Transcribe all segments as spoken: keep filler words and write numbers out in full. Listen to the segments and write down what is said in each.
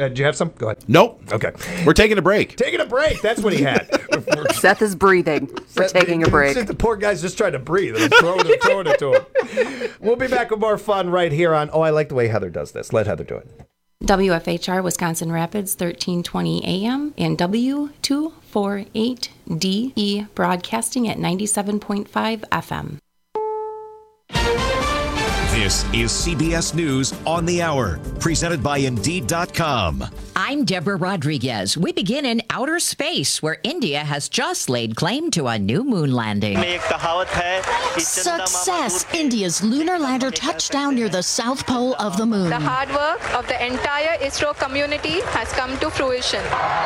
Uh, do you have some? Go ahead. Nope. Okay. We're taking a break. Taking a break. That's what he had. Seth is breathing. We're Seth, taking a break. The poor guy's just trying to breathe. And I'm throwing it, throwing it to him. We'll be back with more fun right here on, oh, I like the way Heather does this. Let Heather do it. W F H R Wisconsin Rapids, thirteen twenty A M and W two forty-eight D E broadcasting at ninety-seven point five F M. This is C B S News on the Hour, presented by Indeed dot com. I'm Deborah Rodriguez. We begin in outer space, where India has just laid claim to a new moon landing. Success! India's lunar lander touched down near the south pole of the moon. The hard work of the entire ISRO community has come to fruition.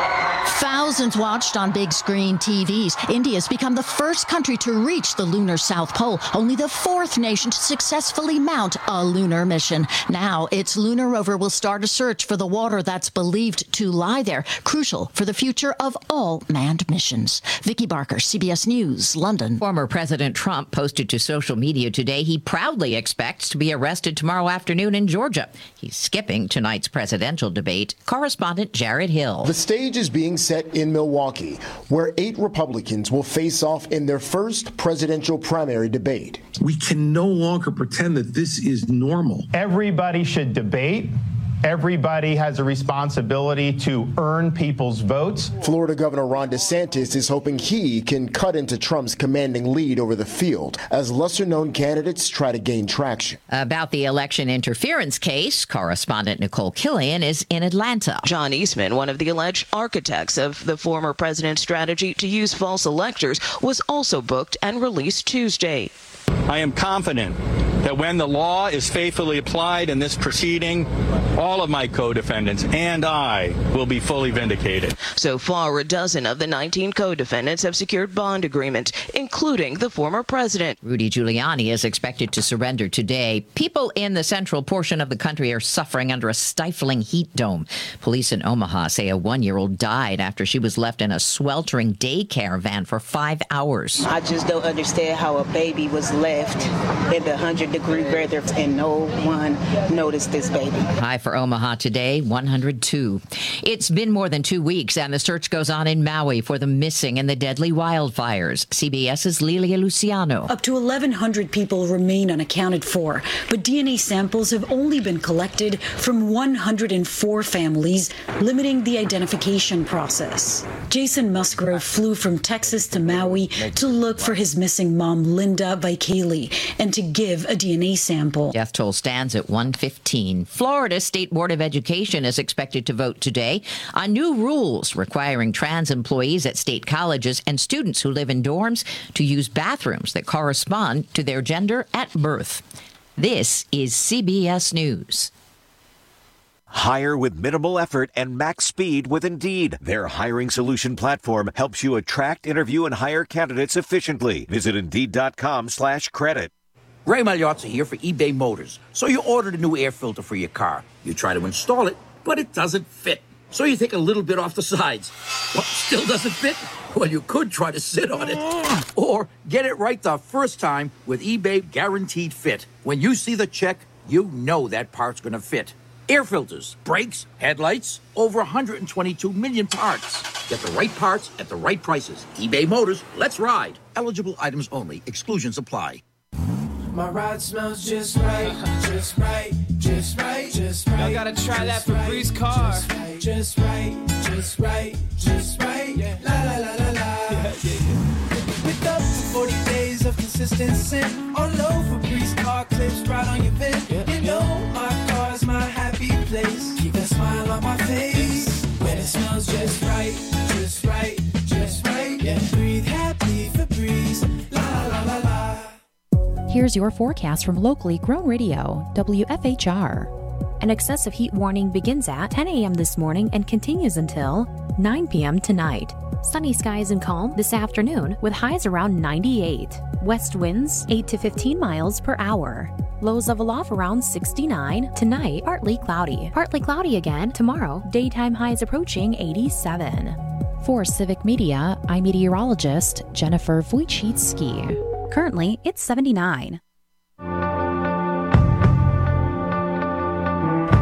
Thousands watched on big screen T Vs. India's become the first country to reach the lunar south pole, only the fourth nation to successfully mount a lunar mission. Now, its lunar rover will start a search for the water that's believed to lie there, crucial for the future of all manned missions. Vicki Barker, C B S News, London. Former President Trump posted to social media today he proudly expects to be arrested tomorrow afternoon in Georgia. He's skipping tonight's presidential debate. Correspondent Jared Hill. The stage is being set in Milwaukee, where eight Republicans will face off in their first presidential primary debate. We can no longer pretend that this is normal. Everybody should debate. Everybody has a responsibility to earn people's votes. Florida Governor Ron DeSantis is hoping he can cut into Trump's commanding lead over the field as lesser-known candidates try to gain traction. About the election interference case, correspondent Nicole Killian is in Atlanta. John Eastman, one of the alleged architects of the former president's strategy to use false electors, was also booked and released Tuesday. I am confident that when the law is faithfully applied in this proceeding, all of my co-defendants and I will be fully vindicated. So far, a dozen of the nineteen co-defendants have secured bond agreements, including the former president. Rudy Giuliani is expected to surrender today. People in the central portion of the country are suffering under a stifling heat dome. Police in Omaha say a one-year-old died after she was left in a sweltering daycare van for five hours. I just don't understand how a baby was left in the one hundred degree weather and no one noticed this baby. High for Omaha today, one hundred two. It's been more than two weeks and the search goes on in Maui for the missing in the deadly wildfires. CBS's Lilia Luciano. Up to eleven hundred people remain unaccounted for, but D N A samples have only been collected from one hundred four families, limiting the identification process. Jason Musgrove flew from Texas to Maui to look for his missing mom, Linda Vikali, and to give a D N A sample. Death toll stands at one fifteen. Florida State Board of Education is expected to vote today on new rules requiring trans employees at state colleges and students who live in dorms to use bathrooms that correspond to their gender at birth. This is C B S News. Hire with minimal effort and max speed with Indeed. Their hiring solution platform helps you attract, interview, and hire candidates efficiently. Visit Indeed.com slash credit. Ray Magliozzi here for eBay Motors. So you ordered a new air filter for your car. You try to install it, but it doesn't fit. So you take a little bit off the sides. What, still doesn't fit? Well, you could try to sit on it. Or get it right the first time with eBay Guaranteed Fit. When you see the check, you know that part's going to fit. Air filters, brakes, headlights, over one hundred twenty-two million parts. Get the right parts at the right prices. eBay Motors, let's ride. Eligible items only. Exclusions apply. My ride smells just right, just right, just right, just right. Y'all gotta try that Febreze car. Just right, just right, just right. Yeah. La la la la la. Yeah, yeah, yeah. With up to forty days of consistent scent, all over Febreze car clips right on your vent. Yeah. You know my car's my happy place. Keep that smile on my face when it smells just right, just right, just right. Yeah. Breathe happy Febreze. La la la la la. Here's your forecast from locally grown radio, W F H R. An excessive heat warning begins at ten a.m. this morning and continues until nine p.m. tonight. Sunny skies and calm this afternoon with highs around ninety-eight. West winds eight to fifteen miles per hour. Lows level off around sixty-nine. Tonight, partly cloudy. Partly cloudy again tomorrow. Daytime highs approaching eighty-seven. For Civic Media, I'm meteorologist Jennifer Wojcicki. Currently, it's seventy-nine.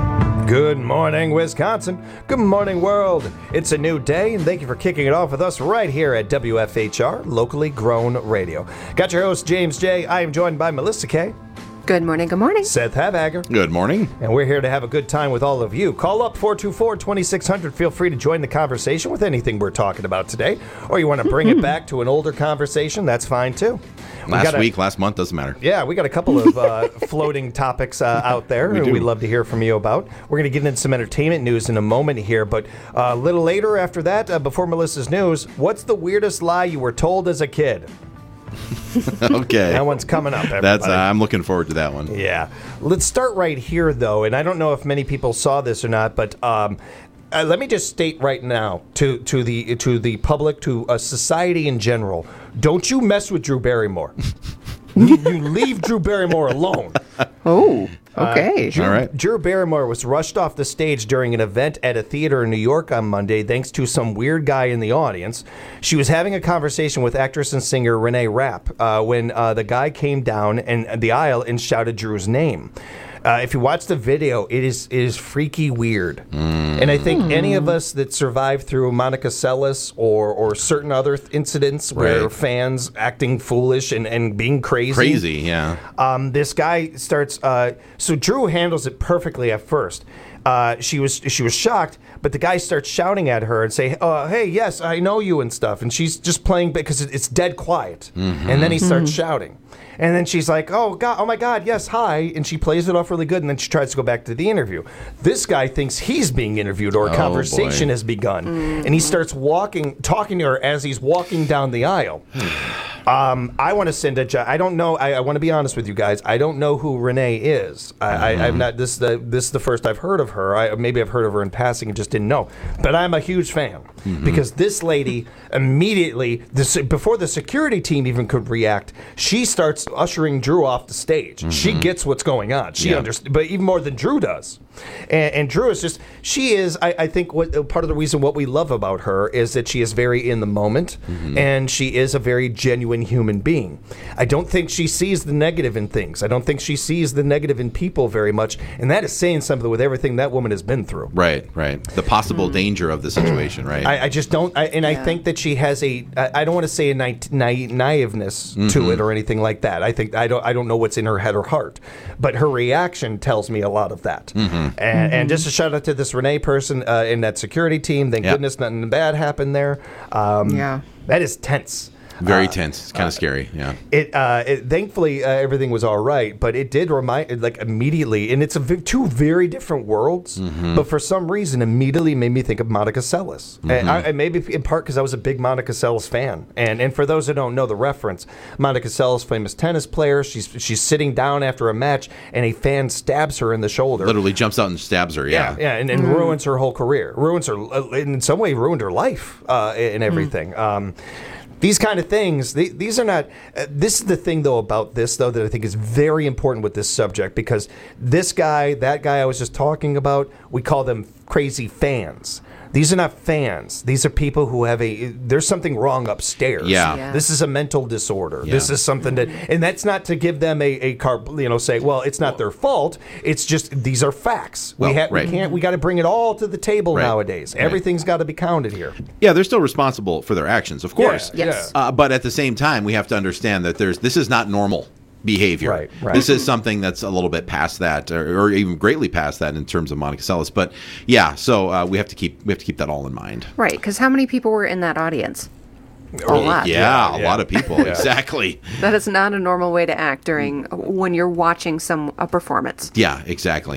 Good morning, Wisconsin. Good morning, world. It's a new day, and thank you for kicking it off with us right here at W F H R, locally grown radio. Got your host, James J. I am joined by Melissa K. Good morning, good morning. Seth Habagger. Good morning. And we're here to have a good time with all of you. Call up four two four, two six zero zero. Feel free to join the conversation with anything we're talking about today. Or you want to bring it back to an older conversation, that's fine too. We Last a, week, last month, doesn't matter. Yeah, we got a couple of uh, floating topics uh, out there we and do. we'd love to hear from you about. We're going to get into some entertainment news in a moment here, but uh, a little later after that, uh, before Melissa's news, what's the weirdest lie you were told as a kid? Okay. That one's coming up, everybody. That's uh, I'm looking forward to that one. Yeah. Let's start right here, though, and I don't know if many people saw this or not, but um, uh, let me just state right now to, to the to the public, to uh, society in general, don't you mess with Drew Barrymore. you, you leave Drew Barrymore alone. Oh, okay. Uh, Drew, All right. Drew Barrymore was rushed off the stage during an event at a theater in New York on Monday thanks to some weird guy in the audience. She was having a conversation with actress and singer Renee Rapp uh, when uh, the guy came down and the aisle and shouted Drew's name. Uh, if you watch the video, it is it is freaky weird. Mm. And I think any of us that survived through Monica Seles or or certain other th- incidents where Right. fans acting foolish and, and being crazy. Crazy, yeah. Um, this guy starts. Uh, so Drew handles it perfectly at first. Uh, she was she was shocked, but the guy starts shouting at her and say, uh, "Hey, yes, I know you," and stuff. And she's just playing because it- it's dead quiet. Mm-hmm. And then he starts Mhm. shouting. And then she's like, "Oh God, oh my God, yes, hi," and she plays it off really good. And then she tries to go back to the interview. This guy thinks he's being interviewed, or a Oh, conversation boy. has begun, and he starts walking, talking to her as he's walking down the aisle. Um, I want to send a. jo- I don't know. I, I want to be honest with you guys. I don't know who Renee is. I, I, I'm not. This is the this is the first I've heard of her. I, maybe I've heard of her in passing and just didn't know. But I'm a huge fan because this lady immediately, this, before the security team even could react, she starts ushering Drew off the stage. She gets what's going on. She Yeah. understands, but even more than Drew does. And, and Drew is just, she is, I, I think what part of the reason what we love about her is that she is very in the moment and she is a very genuine human being. I don't think she sees the negative in things. I don't think she sees the negative in people very much. And that is saying something with everything that woman has been through. Right, right. The possible danger of the situation, right? I, I just don't, I, and I think that she has a, I, I don't want to say a na- na- naiveness to Mhm. it or anything like that. I think, I don't, I don't know what's in her head or heart, but her reaction tells me a lot of that. Mhm. And, and just a shout out to this Renee person uh, in that security team. Thank Yep. goodness nothing bad happened there. Um, Yeah. That is tense. Very Uh, tense. It's kind of scary, yeah. It, uh, it thankfully uh, everything was all right, but it did remind like immediately, and it's a v- two very different worlds. Mhm. But for some reason, immediately made me think of Monica Seles, and, Mhm. I, and maybe in part because I was a big Monica Seles fan. And and for those who don't know the reference, Monica Seles, famous tennis player, she's she's sitting down after a match, and a fan stabs her in the shoulder. Literally jumps out and stabs her, yeah. Yeah, yeah, and, and ruins her whole career. Ruins her, uh, in some way, ruined her life uh, and everything. Um, these kind of things, they, these are not. Uh, this is the thing, though, about this, though, that I think is very important with this subject because this guy, that guy I was just talking about, we call them crazy fans. These are not fans. These are people who have a. There's something wrong upstairs. Yeah. Yeah. This is a mental disorder. Yeah. This is something that, and that's not to give them a a car. You know, say, well, it's not their fault. It's just these are facts. Well, we ha- right. we can't. We got to bring it all to the table Right. nowadays. Right. Everything's got to be counted here. Yeah, they're still responsible for their actions, of course. Yeah, Yes. Uh, but at the same time, we have to understand that there's this is not normal behavior. Right, right. This is something that's a little bit past that, or, or even greatly past that in terms of Monica Seles. But yeah, so uh, we have to keep we have to keep that all in mind. Right, because how many people were in that audience? A Oh, lot. Yeah, Yeah, a yeah. lot of people. Yeah. Exactly. That is not a normal way to act during when you're watching some a performance. Yeah, exactly.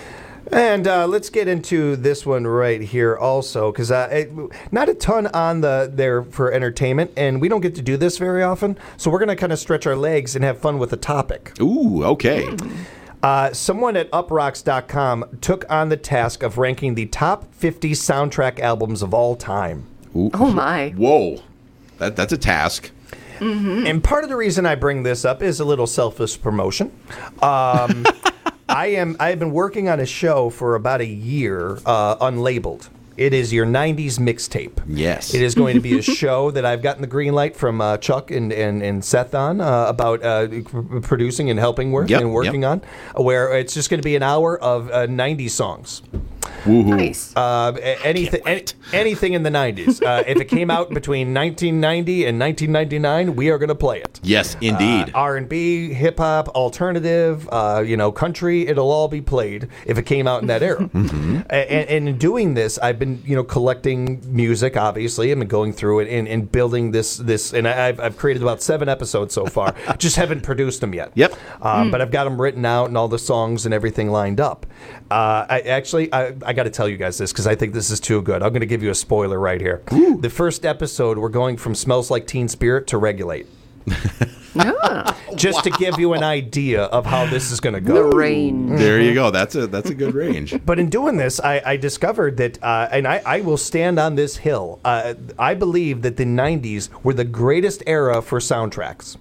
And uh, let's get into this one right here also, because uh, it- not a ton on the there for entertainment, and we don't get to do this very often. So we're going to kind of stretch our legs and have fun with the topic. Ooh, okay. Uh, someone at uprocks dot com took on the task of ranking the top fifty soundtrack albums of all time. Ooh. Oh my. Whoa. That, that's a task. Mm-hmm. And part of the reason I bring this up is a little selfish promotion. Um, I am I have been working on a show for about a year, uh, unlabeled, It is your nineties mixtape. Yes. It is going to be a show that I've gotten the green light from uh, Chuck and, and, and Seth on uh, about uh, c- producing and helping work Yep, and working yep. on, where it's just going to be an hour of uh, nineties songs. Woohoo. Nice. Uh, a- anything, any, anything in the nineties. Uh, if it came out between nineteen ninety and nineteen ninety-nine, we are going to play it. Yes, indeed. Uh, R and B, hip hop, alternative, uh, you know, country. It'll all be played if it came out in that era. Mm-hmm. A- and, and in doing this, I've been, you know, collecting music. Obviously, I've been going through it and, and building this. This, and I've I've created about seven episodes so far. Just haven't produced them yet. Yep. Um, But I've got them written out and all the songs and everything lined up. Uh, I actually, I, I got to tell you guys this because I think this is too good. I'm going to give you a spoiler right here. The first episode, we're going from Smells Like Teen Spirit to Regulate. Just to give you an idea of how this is going to go. The range. There you go. That's a that's a good range. But in doing this, I, I discovered that, uh, and I, I will stand on this hill. Uh, I believe that the nineties were the greatest era for soundtracks.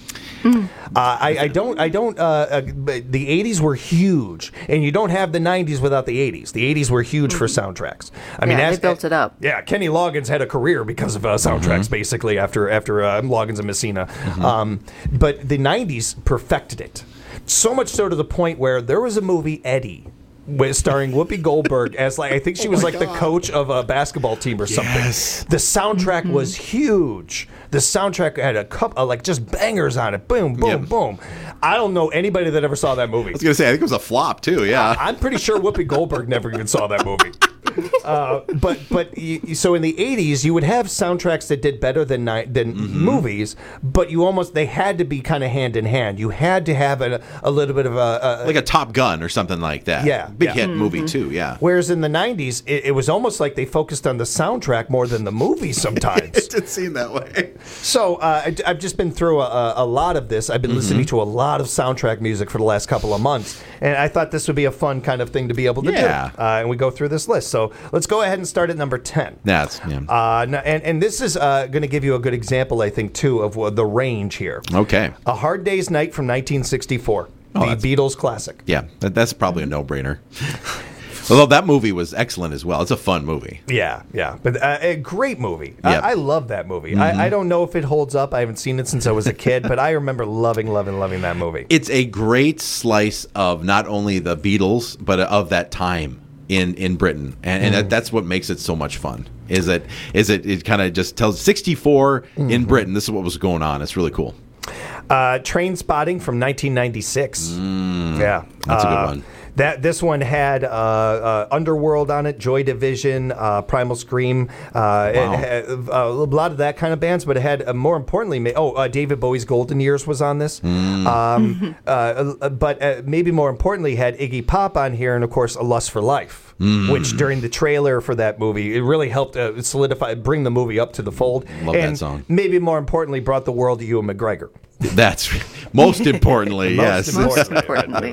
Uh, I, I don't. I don't. Uh, uh, but the eighties were huge, and you don't have the nineties without the eighties. The eighties were huge for soundtracks. I mean, Yeah, as, they built it up. Yeah, Kenny Loggins had a career because of uh, soundtracks, basically after after uh, Loggins and Messina. Um, but the nineties perfected it, so much so to the point where there was a movie, Eddie, with starring Whoopi Goldberg as like I think she was like the coach of a basketball team or something. Yes. The soundtrack was huge. The soundtrack had a couple like just bangers on it. Boom, boom, Yep. boom. I don't know anybody that ever saw that movie. I was gonna say I think it was a flop too. Yeah. I'm pretty sure Whoopi Goldberg never even saw that movie. Uh, but but you, so in the eighties, you would have soundtracks that did better than ni- than movies, but you almost they had to be kind of hand in hand. You had to have a, a little bit of a, a Like a Top Gun or something like that. Yeah, Big yeah. hit movie too. Yeah. Whereas in the nineties, it, it was almost like they focused on the soundtrack more than the movie sometimes. It did seem that way. So uh, I, I've just been through a, a lot of this. I've been listening to a lot of soundtrack music for the last couple of months, and I thought this would be a fun kind of thing to be able to Yeah. do. Uh, and we go through this list. So let's go ahead and start at number ten. That's yeah. Uh, n- and, and this is uh, going to give you a good example, I think, too, of what the range here. Okay. A Hard Day's Night from nineteen sixty-four, Oh, the that's- Beatles classic. Yeah. That, that's probably a no-brainer. Although that movie was excellent as well. It's a fun movie. Yeah, yeah, but uh, a great movie. Yep. I, I love that movie. Mhm. I, I don't know if it holds up. I haven't seen it since I was a kid, but I remember loving, loving, loving that movie. It's a great slice of not only the Beatles, but of that time in, in Britain. And, and that, that's what makes it so much fun. Is that is it, it kind of just tells sixty-four in Britain, this is what was going on. It's really cool. Uh, Train Spotting from nineteen ninety-six. Yeah, That's a good Uh, one. That this one had uh, uh, Underworld on it, Joy Division, uh, Primal Scream, uh, it had, uh, a lot of that kind of bands. But it had uh, more importantly, ma- oh, uh, David Bowie's Golden Years was on this. Um, uh, but uh, maybe more importantly, had Iggy Pop on here, and of course, A Lust for Life. Mm. Which during the trailer for that movie, it really helped uh, solidify, bring the movie up to the fold. Love that and song. Maybe more importantly, brought the world to Ewan McGregor. That's most importantly, Most yes. importantly.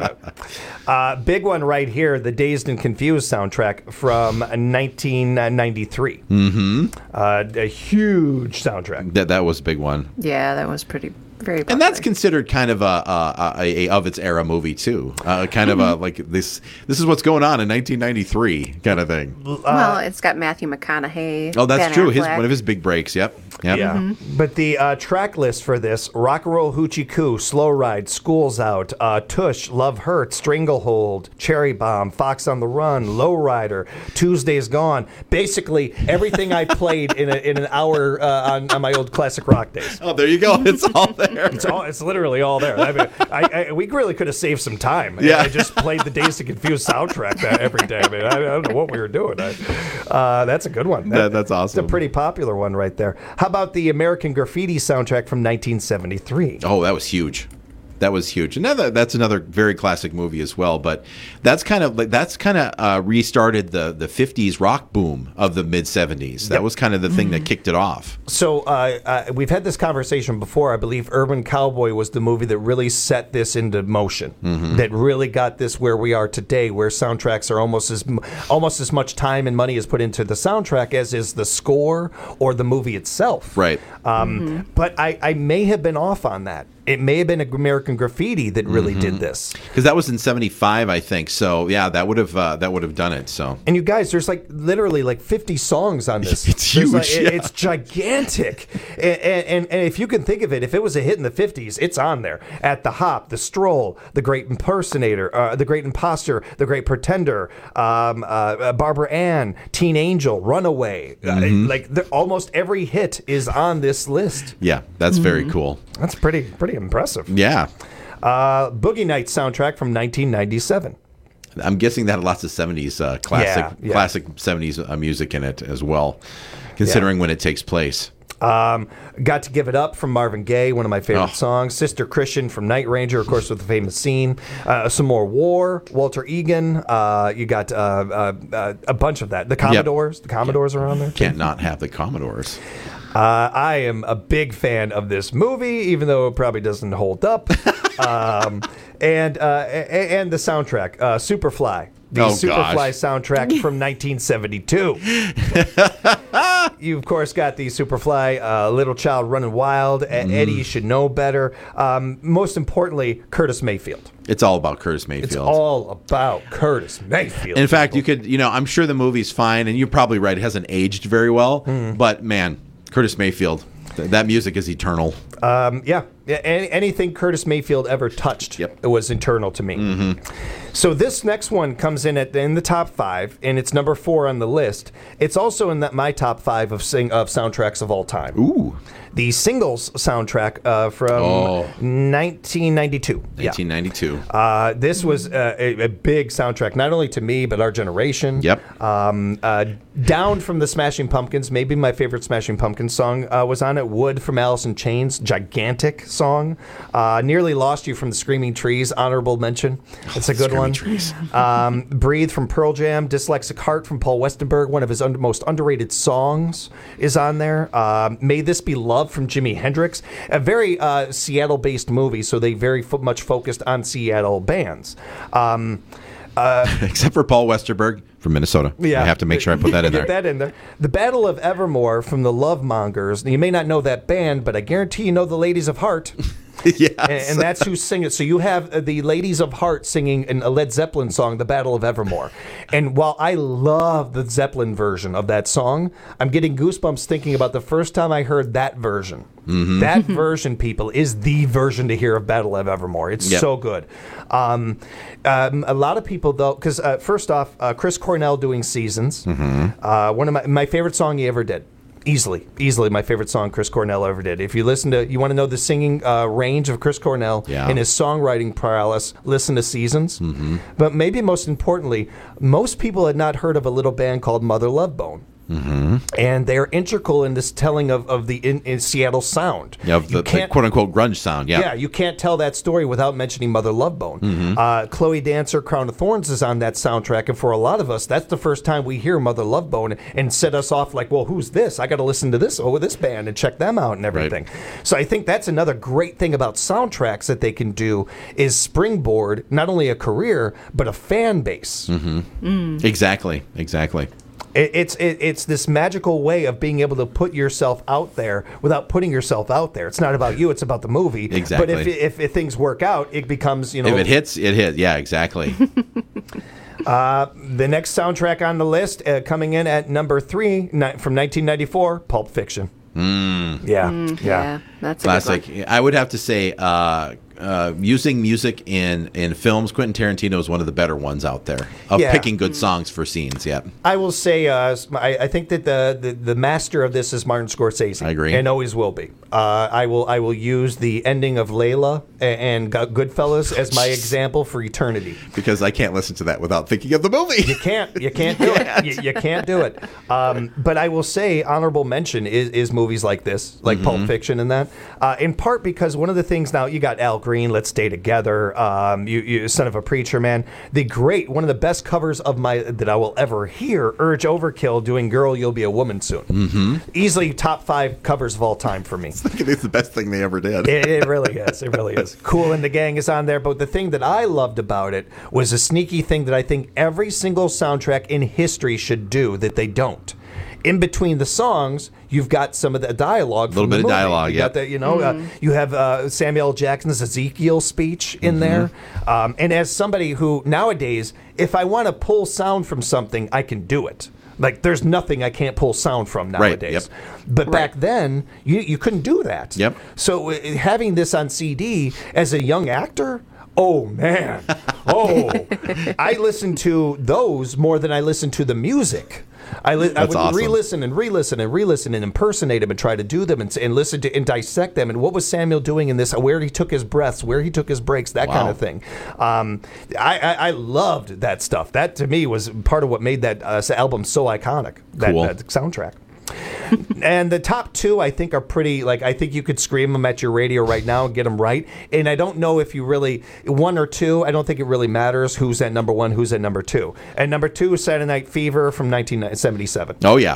Uh, big one right here, the Dazed and Confused soundtrack from nineteen ninety-three. Mm-hmm. Uh, a huge soundtrack. That that was a big one. Yeah, that was pretty very popular. And that's considered kind of a, a, a, a of its era movie too. Uh, kind of a like this. This is what's going on in nineteen ninety-three kind of thing. well, it's got Matthew McConaughey. Oh, that's Ben true. His Affleck. one of his big breaks. Yep. Yep. Yeah. But the uh, track list for this, Rock and Roll Hoochie Coo, Slow Ride, School's Out, uh, Tush, Love Hurts, Stranglehold, Cherry Bomb, Fox on the Run, Lowrider, Tuesday's Gone. Basically, everything I played in, a, in an hour uh, on, on my old classic rock days. Oh, there you go. It's all there. It's all. It's literally all there. I mean, I, I, we really could have saved some time. Yeah. I just played the Dazed and Confused soundtrack that every day. I mean, I, I don't know what we were doing. I, uh, that's a good one. That- that's It's awesome. a pretty popular one right there. How about the American Graffiti soundtrack from nineteen seventy-three? Oh, that was huge. That was huge. Another that's another very classic movie as well. But that's kind of like that's kind of uh, restarted the the fifties rock boom of the mid seventies. That Yep. was kind of the thing that kicked it off. So uh, uh, we've had this conversation before. I believe Urban Cowboy was the movie that really set this into motion. Mhm. That really got this where we are today, where soundtracks are almost as almost as much time and money is put into the soundtrack as is the score or the movie itself. Right. Um, But I, I may have been off on that. it may have been American Graffiti that really Mhm. did this. Because that was in seventy-five, I think. So yeah, that would have uh, that would have done it. So And you guys, there's like literally like fifty songs on this. It's There's huge, like- it- yeah. It's gigantic. And, and, and if you can think of it, if it was a hit in the fifties, it's on there. At the Hop, The Stroll, The Great Impersonator, uh, The Great Imposter, The Great Pretender, um, uh, Barbara Ann, Teen Angel, Runaway. Mhm. Uh, like the, almost every hit is on this list. yeah, that's very Mhm. cool. That's pretty pretty impressive. Yeah. Uh, Boogie Nights soundtrack from nineteen ninety-seven. I'm guessing that had lots of seventies uh, classic Yeah, yeah. classic seventies uh, music in it as well, considering when it takes place. Um, Got to Give It Up from Marvin Gaye, one of my favorite Oh. songs. Sister Christian from Night Ranger, of course, with the famous scene. Uh, some more War, Walter Egan. Uh, you got uh, uh, uh, a bunch of that. The Commodores. The Commodores are on there. Can't not have the Commodores. Uh, I am a big fan of this movie, even though it probably doesn't hold up. um, and uh, a- and the soundtrack, uh, Superfly. The Oh, Superfly gosh. soundtrack from nineteen seventy-two. You, of course, got the Superfly, uh, Little Child Running Wild, Mm-hmm. mm. Eddie You Should Know Better. Um, most importantly, Curtis Mayfield. It's all about Curtis Mayfield. It's all about Curtis Mayfield. In fact, you could, you know, I'm sure the movie's fine, and you're probably right. It hasn't aged very well, Mm. but man, Curtis Mayfield, th- that music is eternal. Um, yeah, yeah any, anything Curtis Mayfield ever touched it was internal to me. Mm-hmm. So this next one comes in at in the top five, and it's number four on the list. It's also in that my top five of sing of soundtracks of all time. Ooh, the Singles soundtrack uh, from Oh. nineteen ninety-two. nineteen ninety-two. Yeah. Uh, this was uh, a, a big soundtrack, not only to me but our generation. Yep. Um, uh, down from the Smashing Pumpkins, maybe my favorite Smashing Pumpkins song uh, was on it. Wood from Alice in Chains, gigantic song. Uh, Nearly Lost You from the Screaming Trees, honorable mention. It's a good Screaming one. Trees. Um, Breathe from Pearl Jam, Dyslexic Heart from Paul Westenberg, one of his un- most underrated songs is on there. Um, May This Be Love from Jimi Hendrix, a very uh, Seattle-based movie, so they very fo- much focused on Seattle bands. Um, uh, Except for Paul Westerberg from Minnesota. Yeah. I have to make sure I put that in Get there. that in there. The Battle of Evermore from the Love Mongers. You may not know that band, but I guarantee you know the Ladies of Heart. Yes. And, and that's who's singing. So you have uh, the Ladies of Heart singing in a Led Zeppelin song, The Battle of Evermore. And while I love the Zeppelin version of that song, I'm getting goosebumps thinking about the first time I heard that version. Mhm. That version, people, is the version to hear of Battle of Evermore. It's Yep. so good. Um, um, a lot of people, though, because uh, first off, uh, Chris Cornell doing Seasons, Mhm. uh, one of my, my favorite song he ever did. Easily, easily my favorite song Chris Cornell ever did. If you listen to, you want to know the singing uh, range of Chris Cornell Yeah. and his songwriting prowess, listen to Seasons. Mhm. But maybe most importantly, most people had not heard of a little band called Mother Love Bone. Mm-hmm. And they're integral in this telling of, of the in, in Seattle sound. Yeah, of You the, the can't- quote unquote grunge sound. Yeah. yeah, you can't tell that story without mentioning Mother Love Bone. Mhm. Uh, Chloe Dancer, Crown of Thorns is on that soundtrack, and for a lot of us, that's the first time we hear Mother Love Bone and set us off like, well, who's this? I got to listen to this, oh, this band and check them out and everything. So I think that's another great thing about soundtracks that they can do is springboard not only a career, but a fan base. Mm-hmm. Exactly. Exactly. It, it's it, it's this magical way of being able to put yourself out there without putting yourself out there. It's not about you; it's about the movie. Exactly. But if if, if things work out, it becomes you know. If it hits, it hits. Yeah, exactly. Uh, the next soundtrack on the list, uh, coming in at number three ni- from nineteen ninety-four, Pulp Fiction. Mm. Yeah, Mm, yeah, yeah, that's a good Classic. one. I would have to say, uh, uh, using music in, in films, Quentin Tarantino is one of the better ones out there of Yeah. picking good songs for scenes. Yeah. I will say, uh, I, I think that the, the the master of this is Martin Scorsese. I agree. and always will be. Uh, I will I will use the ending of Layla and, and Goodfellas as my example for eternity. Because I can't listen to that without thinking of the movie. You can't. You can't do it. You, you can't do it. Um, but I will say, honorable mention is, is movies like this, like Mhm. Pulp Fiction, and that. Uh, in part because one of the things now you got Al Green, Let's Stay Together. Um, you, you Son of a Preacher Man. The great one of the best covers of my that I will ever hear. Urge Overkill doing Girl, You'll Be a Woman Soon. Mm-hmm. Easily top five covers of all time for me. It's the best thing they ever did. It, it really is. It really is. Cool and the Gang is on there. But the thing that I loved about it was a sneaky thing that I think every single soundtrack in history should do that they don't. in between the songs, you've got some of the dialogue. A little bit of dialogue, you yeah. got that, you know, Mm-hmm. uh, you have uh, Samuel L. Jackson's Ezekiel speech in Mhm. there. Um, and as somebody who nowadays, if I want to pull sound from something, I can do it. Like there's nothing I can't pull sound from nowadays. yep. But back then, you you couldn't do that. Yep. So uh, having this on C D as a young actor, oh man, oh, I listened to those more than I listened to the music. I, li- I That's would awesome. re-listen and re-listen and re-listen and impersonate them and try to do them and, and listen to and dissect them and what was Samuel doing in this, where he took his breaths, where he took his breaks, that kind Wow. of thing. Um, I, I, I loved that stuff. That to me was part of what made that uh, album so iconic. That, Cool. that soundtrack. And the top two, I think, are pretty, like, I think you could scream them at your radio right now and get them right. And I don't know if you really, one or two, I don't think it really matters who's at number one, who's at number two. And number two is Saturday Night Fever from nineteen seventy-seven. Oh, yeah.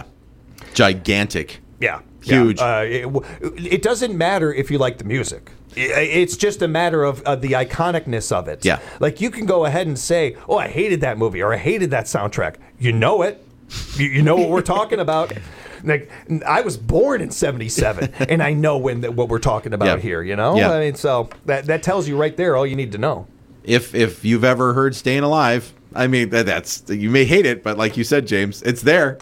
Gigantic. Yeah. Huge. Yeah. Uh, it, it doesn't matter if you like the music. I- It's just a matter of uh, the iconicness of it. Yeah. Like, you can go ahead and say, oh, I hated that movie, or I hated that soundtrack. You know it. You, you know what we're talking about. Like, I was born in seventy-seven, and I know when the, what we're talking about Yeah. here, you know? Yeah. I mean, so that, that tells you right there all you need to know. If if you've ever heard "Staying Alive," I mean that, that's you may hate it, but like you said, James, it's there.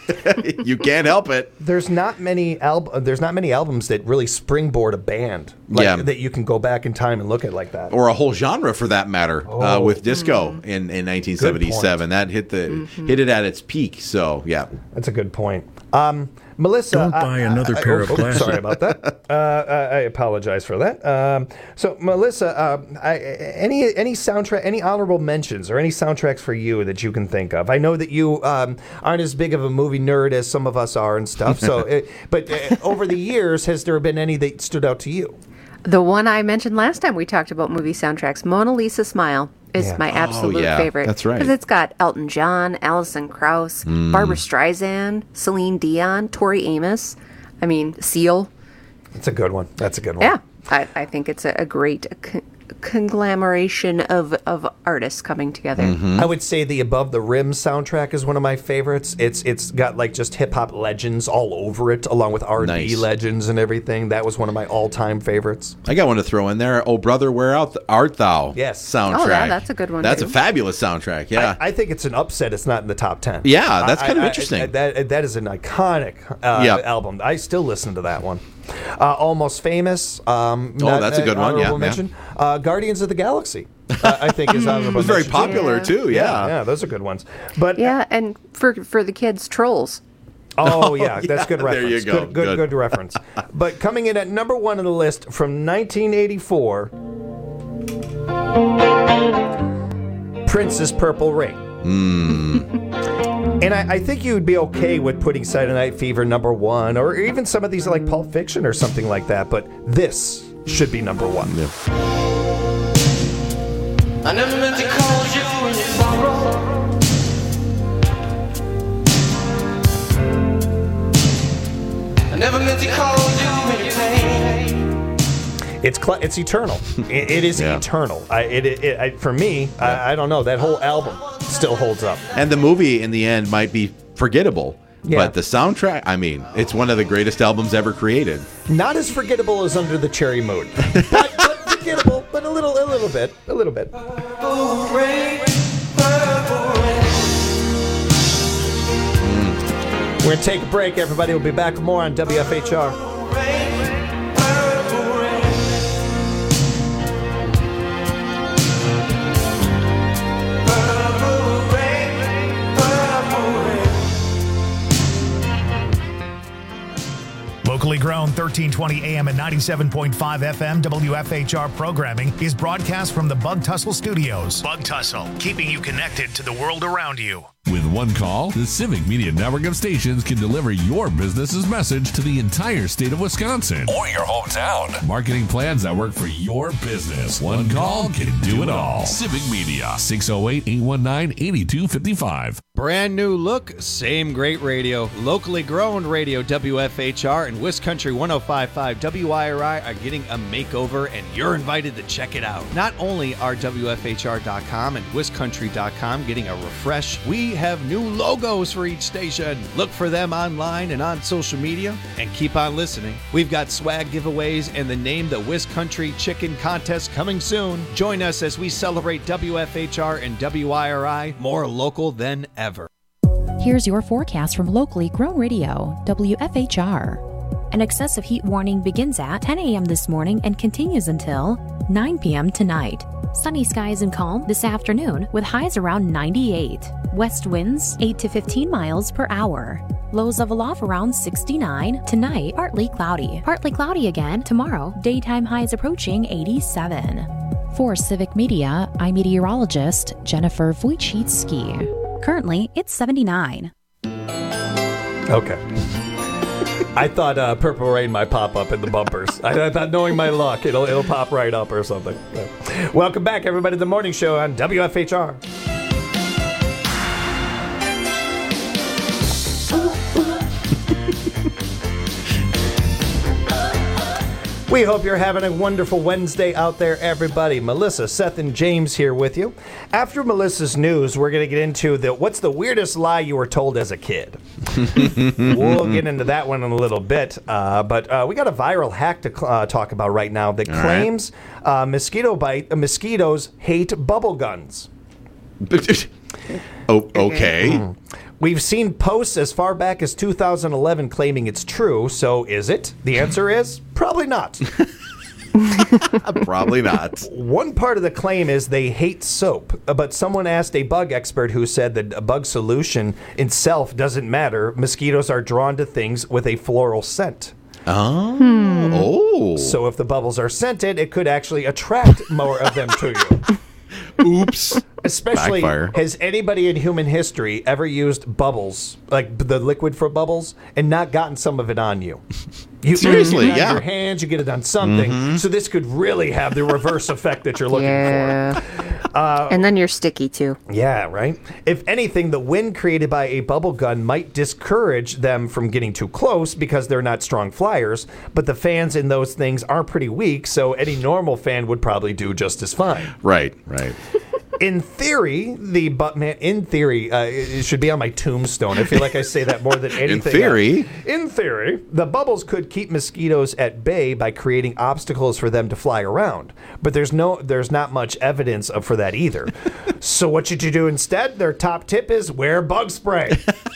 You can't help it. There's not many al- There's not many albums that really springboard a band like, Yeah. that you can go back in time and look at like that. Or a whole genre for that matter, uh, Oh. with disco in, in nineteen seventy-seven. That hit the Mhm. hit it at its peak. So yeah, That's a good point. Um, Melissa, Don't buy another pair of oh, glasses. Sorry about that. Uh, I I apologize for that. Um, so, Melissa, uh, I, any any soundtrack, any honorable mentions, or any soundtracks for you that you can think of? I know that you um, aren't as big of a movie nerd as some of us are and stuff. So, it, but uh, over the years, has there been any that stood out to you? The one I mentioned last time we talked about movie soundtracks, Mona Lisa Smile, is Yeah. my Oh, absolute yeah, favorite. that's right. Because it's got Elton John, Alison Krauss, Mm. Barbara Streisand, Celine Dion, Tori Amos. I mean, Seal. That's a good one. That's a good one. Yeah, I, I think it's a, a great con- conglomeration of, of artists coming together. Mm-hmm. I would say the Above the Rim soundtrack is one of my favorites. It's it's got like just hip hop legends all over it, along with R and B Nice. legends and everything. That was one of my all time favorites. I got one to throw in there. Oh brother, where out art thou? Yes. soundtrack. Oh, yeah, that's a good one, That's too. a fabulous soundtrack. Yeah, I, I think it's an upset. It's not in the top ten. Yeah, that's I- kind of I- interesting. I- that that is an iconic uh, Yeah. album. I still listen to that one. Uh, Almost Famous. Um, Oh, not- that's a good one, yeah, honorable yeah. mention. Uh, Guardians of the Galaxy. Uh, I think is honorable. It was very mention. popular too. Yeah. yeah, those are good ones. But Yeah, and for for the kids, Trolls. Oh, Oh, yeah, that's good yeah, reference. there you go. Good, good, Good. good reference. But coming in at number one on the list from nineteen eighty-four, Prince's Purple Rain. And I, I think you would be okay with putting Saturday Night Fever number one, or even some of these like Pulp Fiction or something like that. But this should be number one. I never meant to call you in your sorrow. I never meant to call you in your pain. It's cl- it's eternal. it, it is Yeah. eternal. I, it, it, it, I, for me, I, I don't know. That whole album still holds up. And the movie in the end might be forgettable. Yeah. But the soundtrack, I mean, it's one of the greatest albums ever created. Not as forgettable as Under the Cherry Moon, but, but forgettable, but a little, a little bit, a little bit. Purple rain, purple rain. We're gonna take a break, everybody. We'll be back with more on W F H R. Purple rain. Purple rain, purple rain. Locally grown thirteen twenty A M and ninety-seven point five F M W F H R programming is broadcast from the Bug Tussle Studios. Bug Tussle, keeping you connected to the world around you. With one call, the Civic Media network of stations can deliver your business's message to the entire state of Wisconsin or your hometown. Marketing plans that work for your business. One call can do it all. Civic Media, six oh eight, eight one nine, eight two five five. Brand new look, same great radio. Locally grown radio W F H R and West Country one oh five point five W I R I are getting a makeover, and you're invited to check it out. Not only are W F H R dot com and West Country dot com getting a refresh, we have new logos for each station. Look for them online and on social media, and keep on listening. We've got swag giveaways and the Name the Wisconsin Chicken contest coming soon. Join us as we celebrate W F H R and W I R I more local than ever. Here's your forecast from locally grown radio, W F H R. An excessive heat warning begins at ten a.m. this morning and continues until nine p.m. tonight. Sunny skies and calm this afternoon with highs around ninety-eight. West winds eight to fifteen miles per hour. Lows level off around sixty-nine. Tonight, partly cloudy. Partly cloudy again tomorrow. Daytime highs approaching eighty-seven. For Civic Media, I'm meteorologist Jennifer Wojcicki. Currently, it's seventy-nine. Okay. I thought uh, Purple Rain might pop up in the bumpers. I, I thought, knowing my luck, it'll it'll pop right up or something. Yeah. Welcome back, everybody, to the morning show on W F H R. We hope you're having a wonderful Wednesday out there, everybody. Melissa, Seth, and James here with you. After Melissa's news, we're going to get into the what's the weirdest lie you were told as a kid. We'll get into that one in a little bit. Uh, but uh, we got a viral hack to uh, talk about right now that All claims right. uh, mosquito bite uh, mosquitoes hate bubble guns. Oh, okay. Mm. We've seen posts as far back as two thousand eleven claiming it's true, so is it? The answer is probably not. Probably not. One part of the claim is they hate soap, but someone asked a bug expert who said that a bug solution itself doesn't matter. Mosquitoes are drawn to things with a floral scent. Oh. Hmm. Oh. So if the bubbles are scented, it could actually attract more of them to you. Oops. Especially, Backfire. Has anybody in human history ever used bubbles, like the liquid for bubbles, and not gotten some of it on you? You Seriously, you get it on yeah. your hands, you get it on something. Mm-hmm. So this could really have the reverse effect that you're looking yeah. for. Uh, and then you're sticky too. Yeah, right? If anything, the wind created by a bubble gun might discourage them from getting too close because they're not strong flyers, but the fans in those things are pretty weak, so any normal fan would probably do just as fine. Right, right. In theory, the but man, in theory, uh, it should be on my tombstone. I feel like I say that more than anything. In theory, else. in theory, the bubbles could keep mosquitoes at bay by creating obstacles for them to fly around. But there's no, there's not much evidence of, for that either. So what should you do instead? Their top tip is wear bug spray.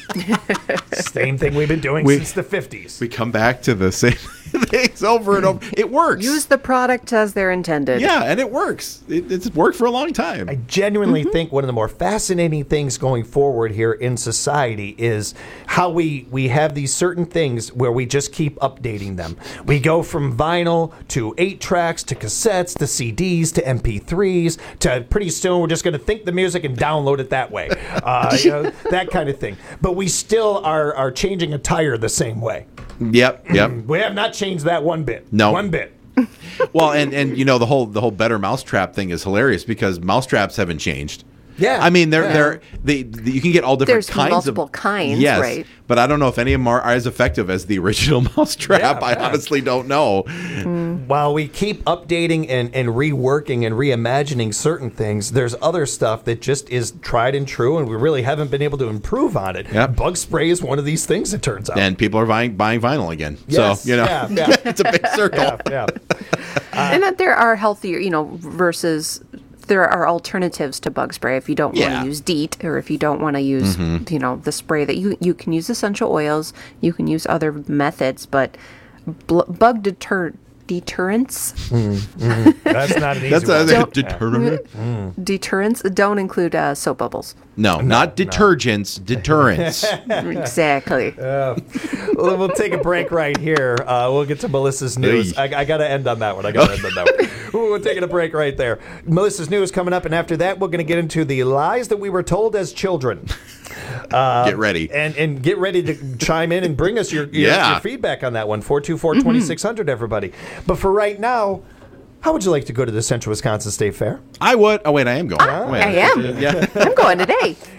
Same thing we've been doing we, since the fifties. We come back to the same things over and over. It works. Use the product as they're intended. Yeah, and it works. It, it's worked for a long time. I genuinely mm-hmm. think one of the more fascinating things going forward here in society is how we, we have these certain things where we just keep updating them. We go from vinyl to eight tracks to cassettes to C Ds to M P threes to pretty soon we're just going to think the music and download it that way. Uh, you know, that kind of thing. But we still are, are changing a tire the same way. Yep, yep. We have not changed that one bit. No. One bit. Well, and, and you know, the whole the whole better mousetrap thing is hilarious because mousetraps haven't changed. Yeah. I mean, they're yeah. they're they, they you can get all different There's kinds multiple of kinds, yes, right? But I don't know if any of them are, are as effective as the original mousetrap. Yeah, I yeah. honestly don't know. Mm. While we keep updating and, and reworking and reimagining certain things, there's other stuff that just is tried and true, and we really haven't been able to improve on it. Yep. Bug spray is one of these things, it turns out. And people are buying buying vinyl again. Yes, so, you know, yeah, yeah. it's a big circle. Yeah, yeah. Uh, and that there are healthier, you know, versus there are alternatives to bug spray if you don't Yeah. want to use DEET or if you don't want to use, Mhm. you know, the spray that you you can use essential oils, you can use other methods, but bl- bug deter deterrents. Mm, mm. That's not an easy That's one. a Don't- deterrent. Mm. Deterrents don't include uh, soap bubbles. No, not detergents, deterrents. Exactly. Uh, well, we'll take a break right here. Uh, we'll get to Melissa's news. I, I got to end on that one. I got to end on that one. Ooh, we're taking a break right there. Melissa's news coming up, and after that, we're going to get into the lies that we were told as children. Uh, Get ready. And and get ready to chime in and bring us your, your, Yeah. your feedback on that one. four two four, two six zero zero, everybody. But for right now, how would you like to go to the Central Wisconsin State Fair? I would. Oh, wait, I am going. Ah, Wait, I am. Yeah. I'm going today.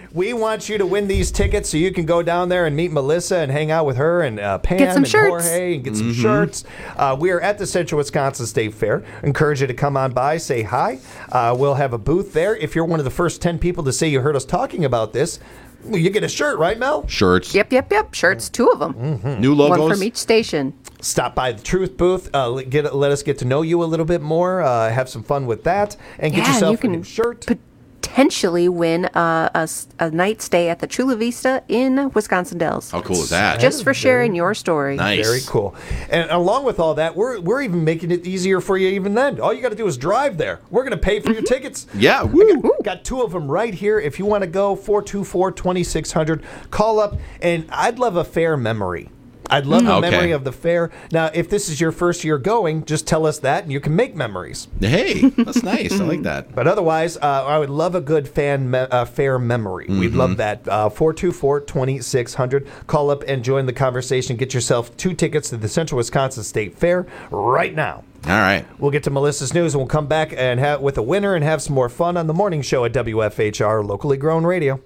We want you to win these tickets so you can go down there and meet Melissa and hang out with her and uh, Pam Get some and shirts. Jorge and get some Mm-hmm. shirts. Uh, we are at the Central Wisconsin State Fair. Encourage you to come on by, say hi. Uh, we'll have a booth there. If you're one of the first ten people to say you heard us talking about this, well, you get a shirt, right, Mel? Shirts. Yep, yep, yep. Shirts, two of them. Mm-hmm. New logos. One from each station. Stop by the Truth booth. Uh, get let us get to know you a little bit more. Uh, have some fun with that, and get Yeah, yourself you a can new shirt. Potentially win uh, a, s- a night stay at the Chula Vista in Wisconsin Dells. How cool is that? Just for sharing your story. Nice. Very cool. And along with all that, we're we're even making it easier for you even then. All you got to do is drive there. We're going to pay for your tickets. Yeah. I Woo. got, got two of them right here. If you want to go, four two four, two six zero zero. Call up, and I'd love a fair memory. I'd love a Okay. memory of the fair. Now, if this is your first year going, just tell us that, and you can make memories. Hey, that's nice. I like that. But otherwise, uh, I would love a good fan me- uh, fair memory. We'd love that. Uh, four two four, two six zero zero. Call up and join the conversation. Get yourself two tickets to the Central Wisconsin State Fair right now. All right. We'll get to Melissa's news, and we'll come back and have with a winner and have some more fun on the morning show at W F H R, locally grown radio.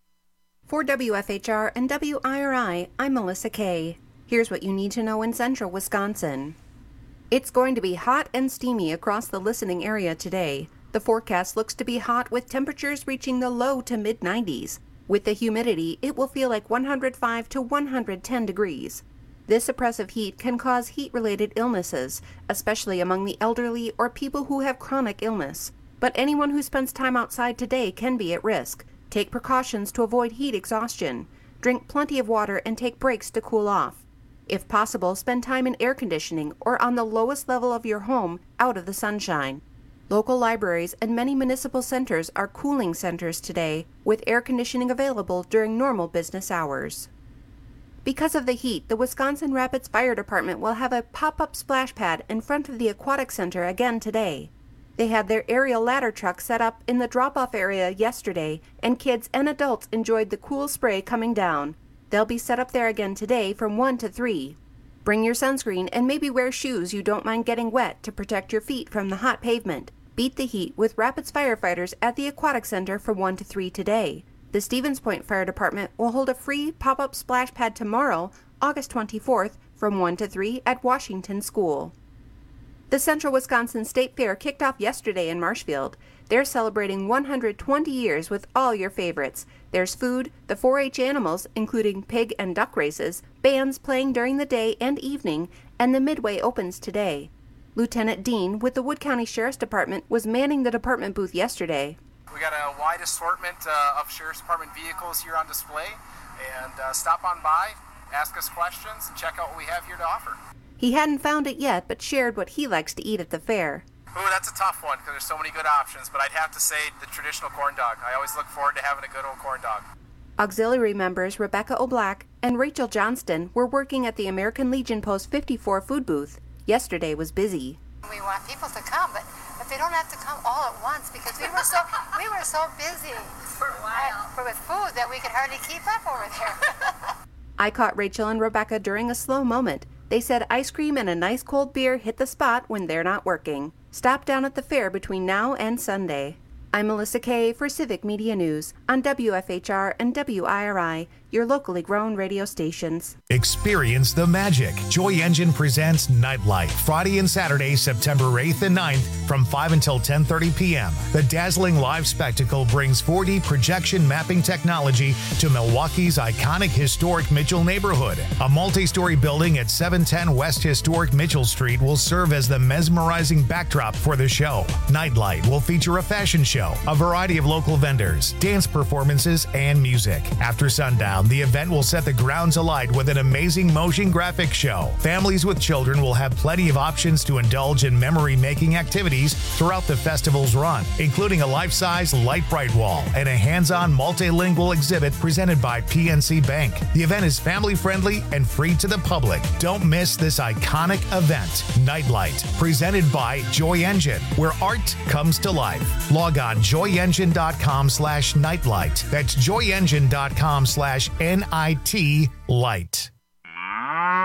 For W F H R and W I R I, I'm Melissa Kay. Here's what you need to know in central Wisconsin. It's going to be hot and steamy across the listening area today. The forecast looks to be hot with temperatures reaching the low to mid nineties. With the humidity, it will feel like one hundred five to one hundred ten degrees. This oppressive heat can cause heat-related illnesses, especially among the elderly or people who have chronic illness. But anyone who spends time outside today can be at risk. Take precautions to avoid heat exhaustion. Drink plenty of water and take breaks to cool off. If possible, spend time in air conditioning or on the lowest level of your home out of the sunshine. Local libraries and many municipal centers are cooling centers today, with air conditioning available during normal business hours. Because of the heat, the Wisconsin Rapids Fire Department will have a pop-up splash pad in front of the Aquatic Center again today. They had their aerial ladder truck set up in the drop-off area yesterday, and kids and adults enjoyed the cool spray coming down. They'll be set up there again today from one to three. Bring your sunscreen and maybe wear shoes you don't mind getting wet to protect your feet from the hot pavement. Beat the heat with Rapids firefighters at the Aquatic Center from one to three today. The Stevens Point Fire Department will hold a free pop-up splash pad tomorrow, August twenty-fourth, from one to three at Washington School. The Central Wisconsin State Fair kicked off yesterday in Marshfield. They're celebrating one hundred twenty years with all your favorites. There's food, the four H animals, including pig and duck races, bands playing during the day and evening, and the Midway opens today. Lieutenant Dean with the Wood County Sheriff's Department was manning the department booth yesterday. We got a wide assortment uh, of Sheriff's Department vehicles here on display, and uh, stop on by, ask us questions, and check out what we have here to offer. He hadn't found it yet, but shared what he likes to eat at the fair. Ooh, that's a tough one because there's so many good options, but I'd have to say the traditional corn dog. I always look forward to having a good old corn dog. Auxiliary members Rebecca O'Black and Rachel Johnston were working at the American Legion Post fifty-four food booth. Yesterday was busy. We want people to come, but, but they don't have to come all at once because we were so we were so busy for a while uh, with food that we could hardly keep up over there. I caught Rachel and Rebecca during a slow moment. They said ice cream and a nice cold beer hit the spot when they're not working. Stop down at the fair between now and Sunday. I'm Melissa Kay for Civic Media News on W F H R and W I R I, your locally grown radio stations. Experience the magic. Joy Engine presents Nightlight, Friday and Saturday, September eighth and ninth from five until ten thirty p.m. The dazzling live spectacle brings four D projection mapping technology to Milwaukee's iconic historic Mitchell neighborhood. A multi-story building at seven ten West Historic Mitchell Street will serve as the mesmerizing backdrop for the show. Nightlight will feature a fashion show, a variety of local vendors, dance performances, and music. After sundown, the event will set the grounds alight with an amazing motion graphics show. Families with children will have plenty of options to indulge in memory-making activities throughout the festival's run, including a life-size light bright wall and a hands-on multilingual exhibit presented by P N C Bank. The event is family-friendly and free to the public. Don't miss this iconic event, Nightlight, presented by Joy Engine, where art comes to life. Log on joyengine.com slash nightlight. That's joyengine.com slash N I T light.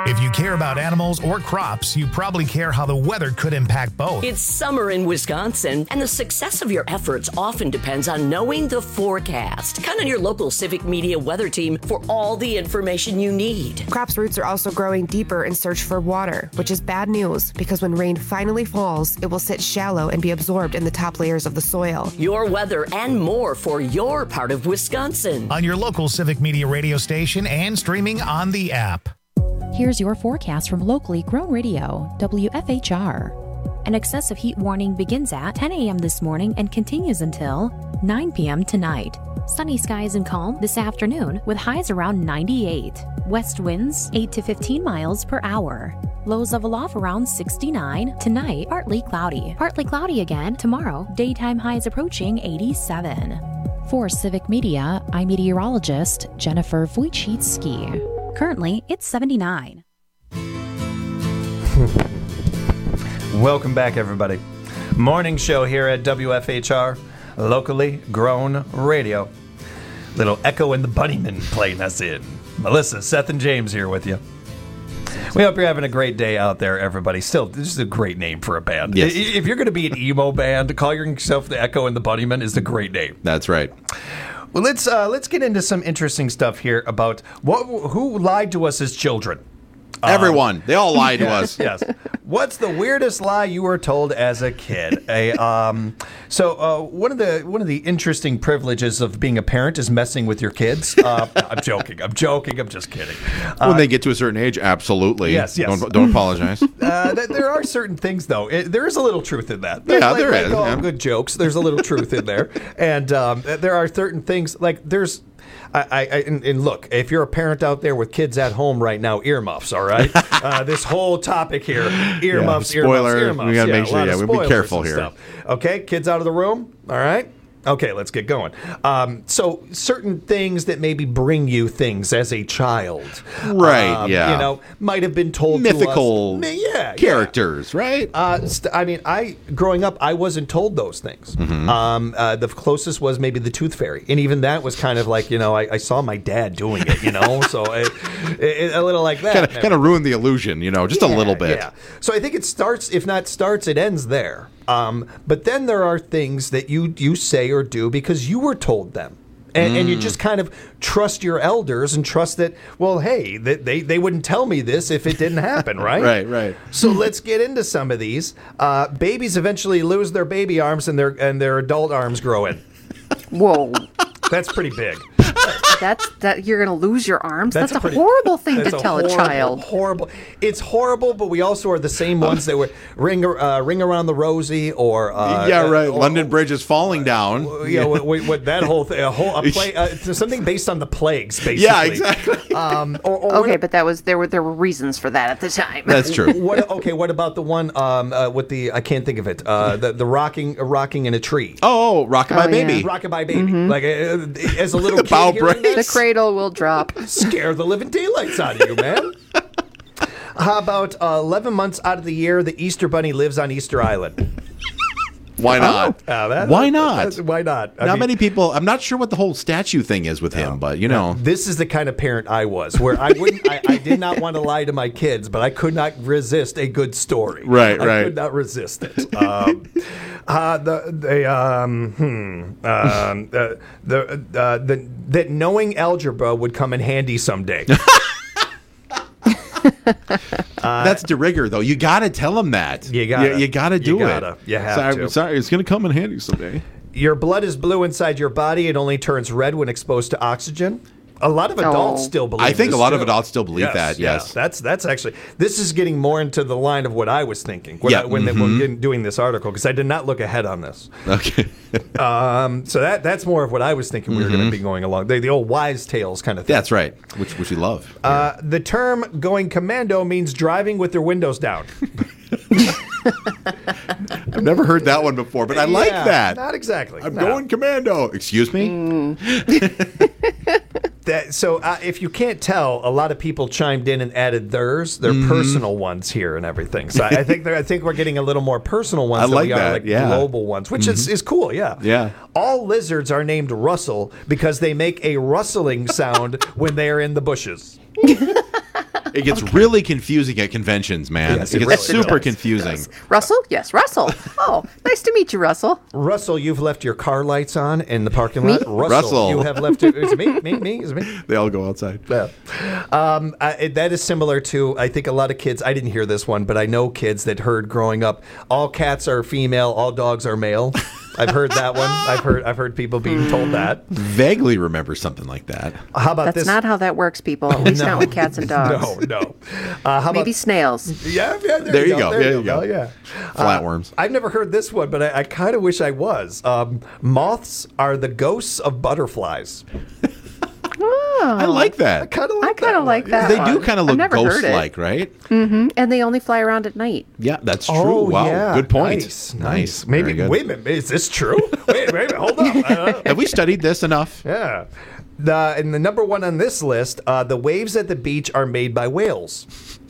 If you care about animals or crops, you probably care how the weather could impact both. It's summer in Wisconsin, and the success of your efforts often depends on knowing the forecast. Count on your local Civic Media weather team for all the information you need. Crops' roots are also growing deeper in search for water, which is bad news because when rain finally falls, it will sit shallow and be absorbed in the top layers of the soil. Your weather and more for your part of Wisconsin. On your local Civic Media radio station and streaming on the app. Here's your forecast from locally grown radio, W F H R. An excessive heat warning begins at ten a.m. this morning and continues until nine p.m. tonight. Sunny skies and calm this afternoon with highs around ninety-eight. West winds eight to fifteen miles per hour. Lows level off around sixty-nine. Tonight, partly cloudy. Partly cloudy again tomorrow. Daytime highs approaching eighty-seven. For Civic Media, I'm meteorologist Jennifer Wojcicki. Currently, it's seventy-nine. Welcome back, everybody. Morning show here at W F H R, locally grown radio. Little Echo and the Bunnymen playing us in. Melissa, Seth, and James here with you. We hope you're having a great day out there, everybody. Still, this is a great name for a band. Yes. If you're going to be an emo band, to call yourself the Echo and the Bunnymen is a great name. That's right. Well, let's uh, let's get into some interesting stuff here about what who lied to us as children. Everyone. Um, they all lied to yes, us. Yes. What's the weirdest lie you were told as a kid? A, um, so uh, one of the one of the interesting privileges of being a parent is messing with your kids. Uh, I'm joking. I'm joking. I'm just kidding. Uh, When they get to a certain age, absolutely. Yes, yes. Don't, don't apologize. Uh, th- there are certain things, though. It, there is a little truth in that. Yeah, like, there like is, all yeah. good jokes. There's a little truth in there, and um, there are certain things like there's. I, I, and, and look, if you're a parent out there with kids at home right now, earmuffs, all right? uh, this whole topic here, earmuffs, Yeah, earmuffs, spoiler, earmuffs. we gotta yeah, make sure, a lot yeah, of we'll be spoilers careful and here. Stuff. Okay, kids out of the room, all right? Okay, let's get going. Um, so, certain things that maybe bring you things as a child, Right, um, yeah. you know, might have been told Mythical to us. Yeah, characters, right? Uh, st- I mean, I growing up, I wasn't told those things. Mhm. Um, uh, the closest was maybe the Tooth Fairy, and even that was kind of like, you know, I, I saw my dad doing it, you know, so it, it, a little like that. Kind of, kind of ruined the illusion, you know, just a Yeah, little bit. Yeah. So I think it starts, if not starts, it ends there. Um, but then there are things that you you say or do because you were told them. And, and you Mm. just kind of trust your elders and trust that, well, hey, they, they, they wouldn't tell me this if it didn't happen, right? Right, right. So let's get into some of these. Uh, babies eventually lose their baby arms and their and their adult arms grow in. Whoa. That's pretty big. That's that you're going to lose your arms. That's, a a, pretty- horrible thing that's to tell a horrible, child. Horrible. It's horrible, but we also are the same ones that were ring uh, ring around the rosy or uh, yeah, right. or- London Bridge is falling down. Yeah, what, what, what that whole thing, a whole a play, uh, something based on the plagues, basically. Yeah, exactly. Um, or, or Okay, what, but that was there were there were reasons for that at the time. That's true. what, okay, what about the one um, uh, with the I can't think of it. Uh, the the rocking uh, rocking in a tree. Oh, Rockabye Oh, Baby. yeah. Rockabye Baby. Like uh, as a little kid Bow hearing break. The this, cradle will drop. scare the living daylights out of you, man. How about uh, eleven months out of the year, the Easter Bunny lives on Easter Island? Why not? Uh, that- Why that- not? that- why not? I Not mean, many people. I'm not sure what the whole statue thing is with him, but you know. This is the kind of parent I was, where I wouldn't, I, I did not want to lie to my kids, but I could not resist a good story. Right, I right. could not resist it. Um, uh, the the um, hmm, um, the the, uh, the that knowing algebra would come in handy someday. That's de rigueur, though. You got to tell him that. You gotta. You, you got to do You gotta. it. You have sorry, to. Sorry, it's going to come in handy someday. Your blood is blue inside your body. It only turns red when exposed to oxygen. A lot of adults Oh. still believe. I think this a lot of too. adults still believe that, yeah. yes. that's that's actually. This is getting more into the line of what I was thinking when, Yeah, I, when, they, mhm. when doing this article, because I did not look ahead on this. Okay. Um, so that that's more of what I was thinking we were going to be going along. The, the old wise tales kind of thing. That's right. Which which we love. Uh, the term "going commando" means driving with their windows down. I've never heard that one before, but I like Yeah, that. Not exactly. I'm No. going commando. Excuse me? Mm. That, so uh, if you can't tell, a lot of people chimed in and added theirs, their Mhm. personal ones here and everything. So I, I think they're- I think we're getting a little more personal ones I than like we are that, like yeah. global ones, which is, Mhm. is cool. Yeah. Yeah. All lizards are named Russell because they make a rustling sound when they are in the bushes. It gets okay. really confusing at conventions, man. Yes, it, it gets really super does. confusing. Yes. Russell? Yes, Russell. Oh, nice to meet you, Russell. Russell, you've left your car lights on in the parking lot. Me? Russell, Russell. you have left it. Is it me? Me? Me? Is it me? They all go outside. Yeah. Um, I, it, that is similar to, I think a lot of kids, I didn't hear this one, but I know kids that heard growing up, all cats are female, all dogs are male. I've heard that one. I've heard I've heard people being told that. Vaguely remember something like that. How about That's this? That's not how that works, people. At least no. not with cats and dogs. No, no. Uh, how Maybe about, snails. Yeah, yeah. There, there you go. go. There, there you you go. go. Yeah. Flatworms. Uh, I've never heard this one, but I, I kind of wish I was. Um, moths are the ghosts of butterflies. Oh, I like that. I kind of like I kind of like that. They one. do kind of look ghost-like, right? Mm-hmm. And they only fly around at night. Yeah, that's true. Oh, wow, yeah. good point. Nice, nice. nice. Maybe. Very good. Wait a minute. Is this true? wait, wait, hold up. Uh, Have we studied this enough? Yeah. The, and the number one on this list, uh, the waves at the beach are made by whales.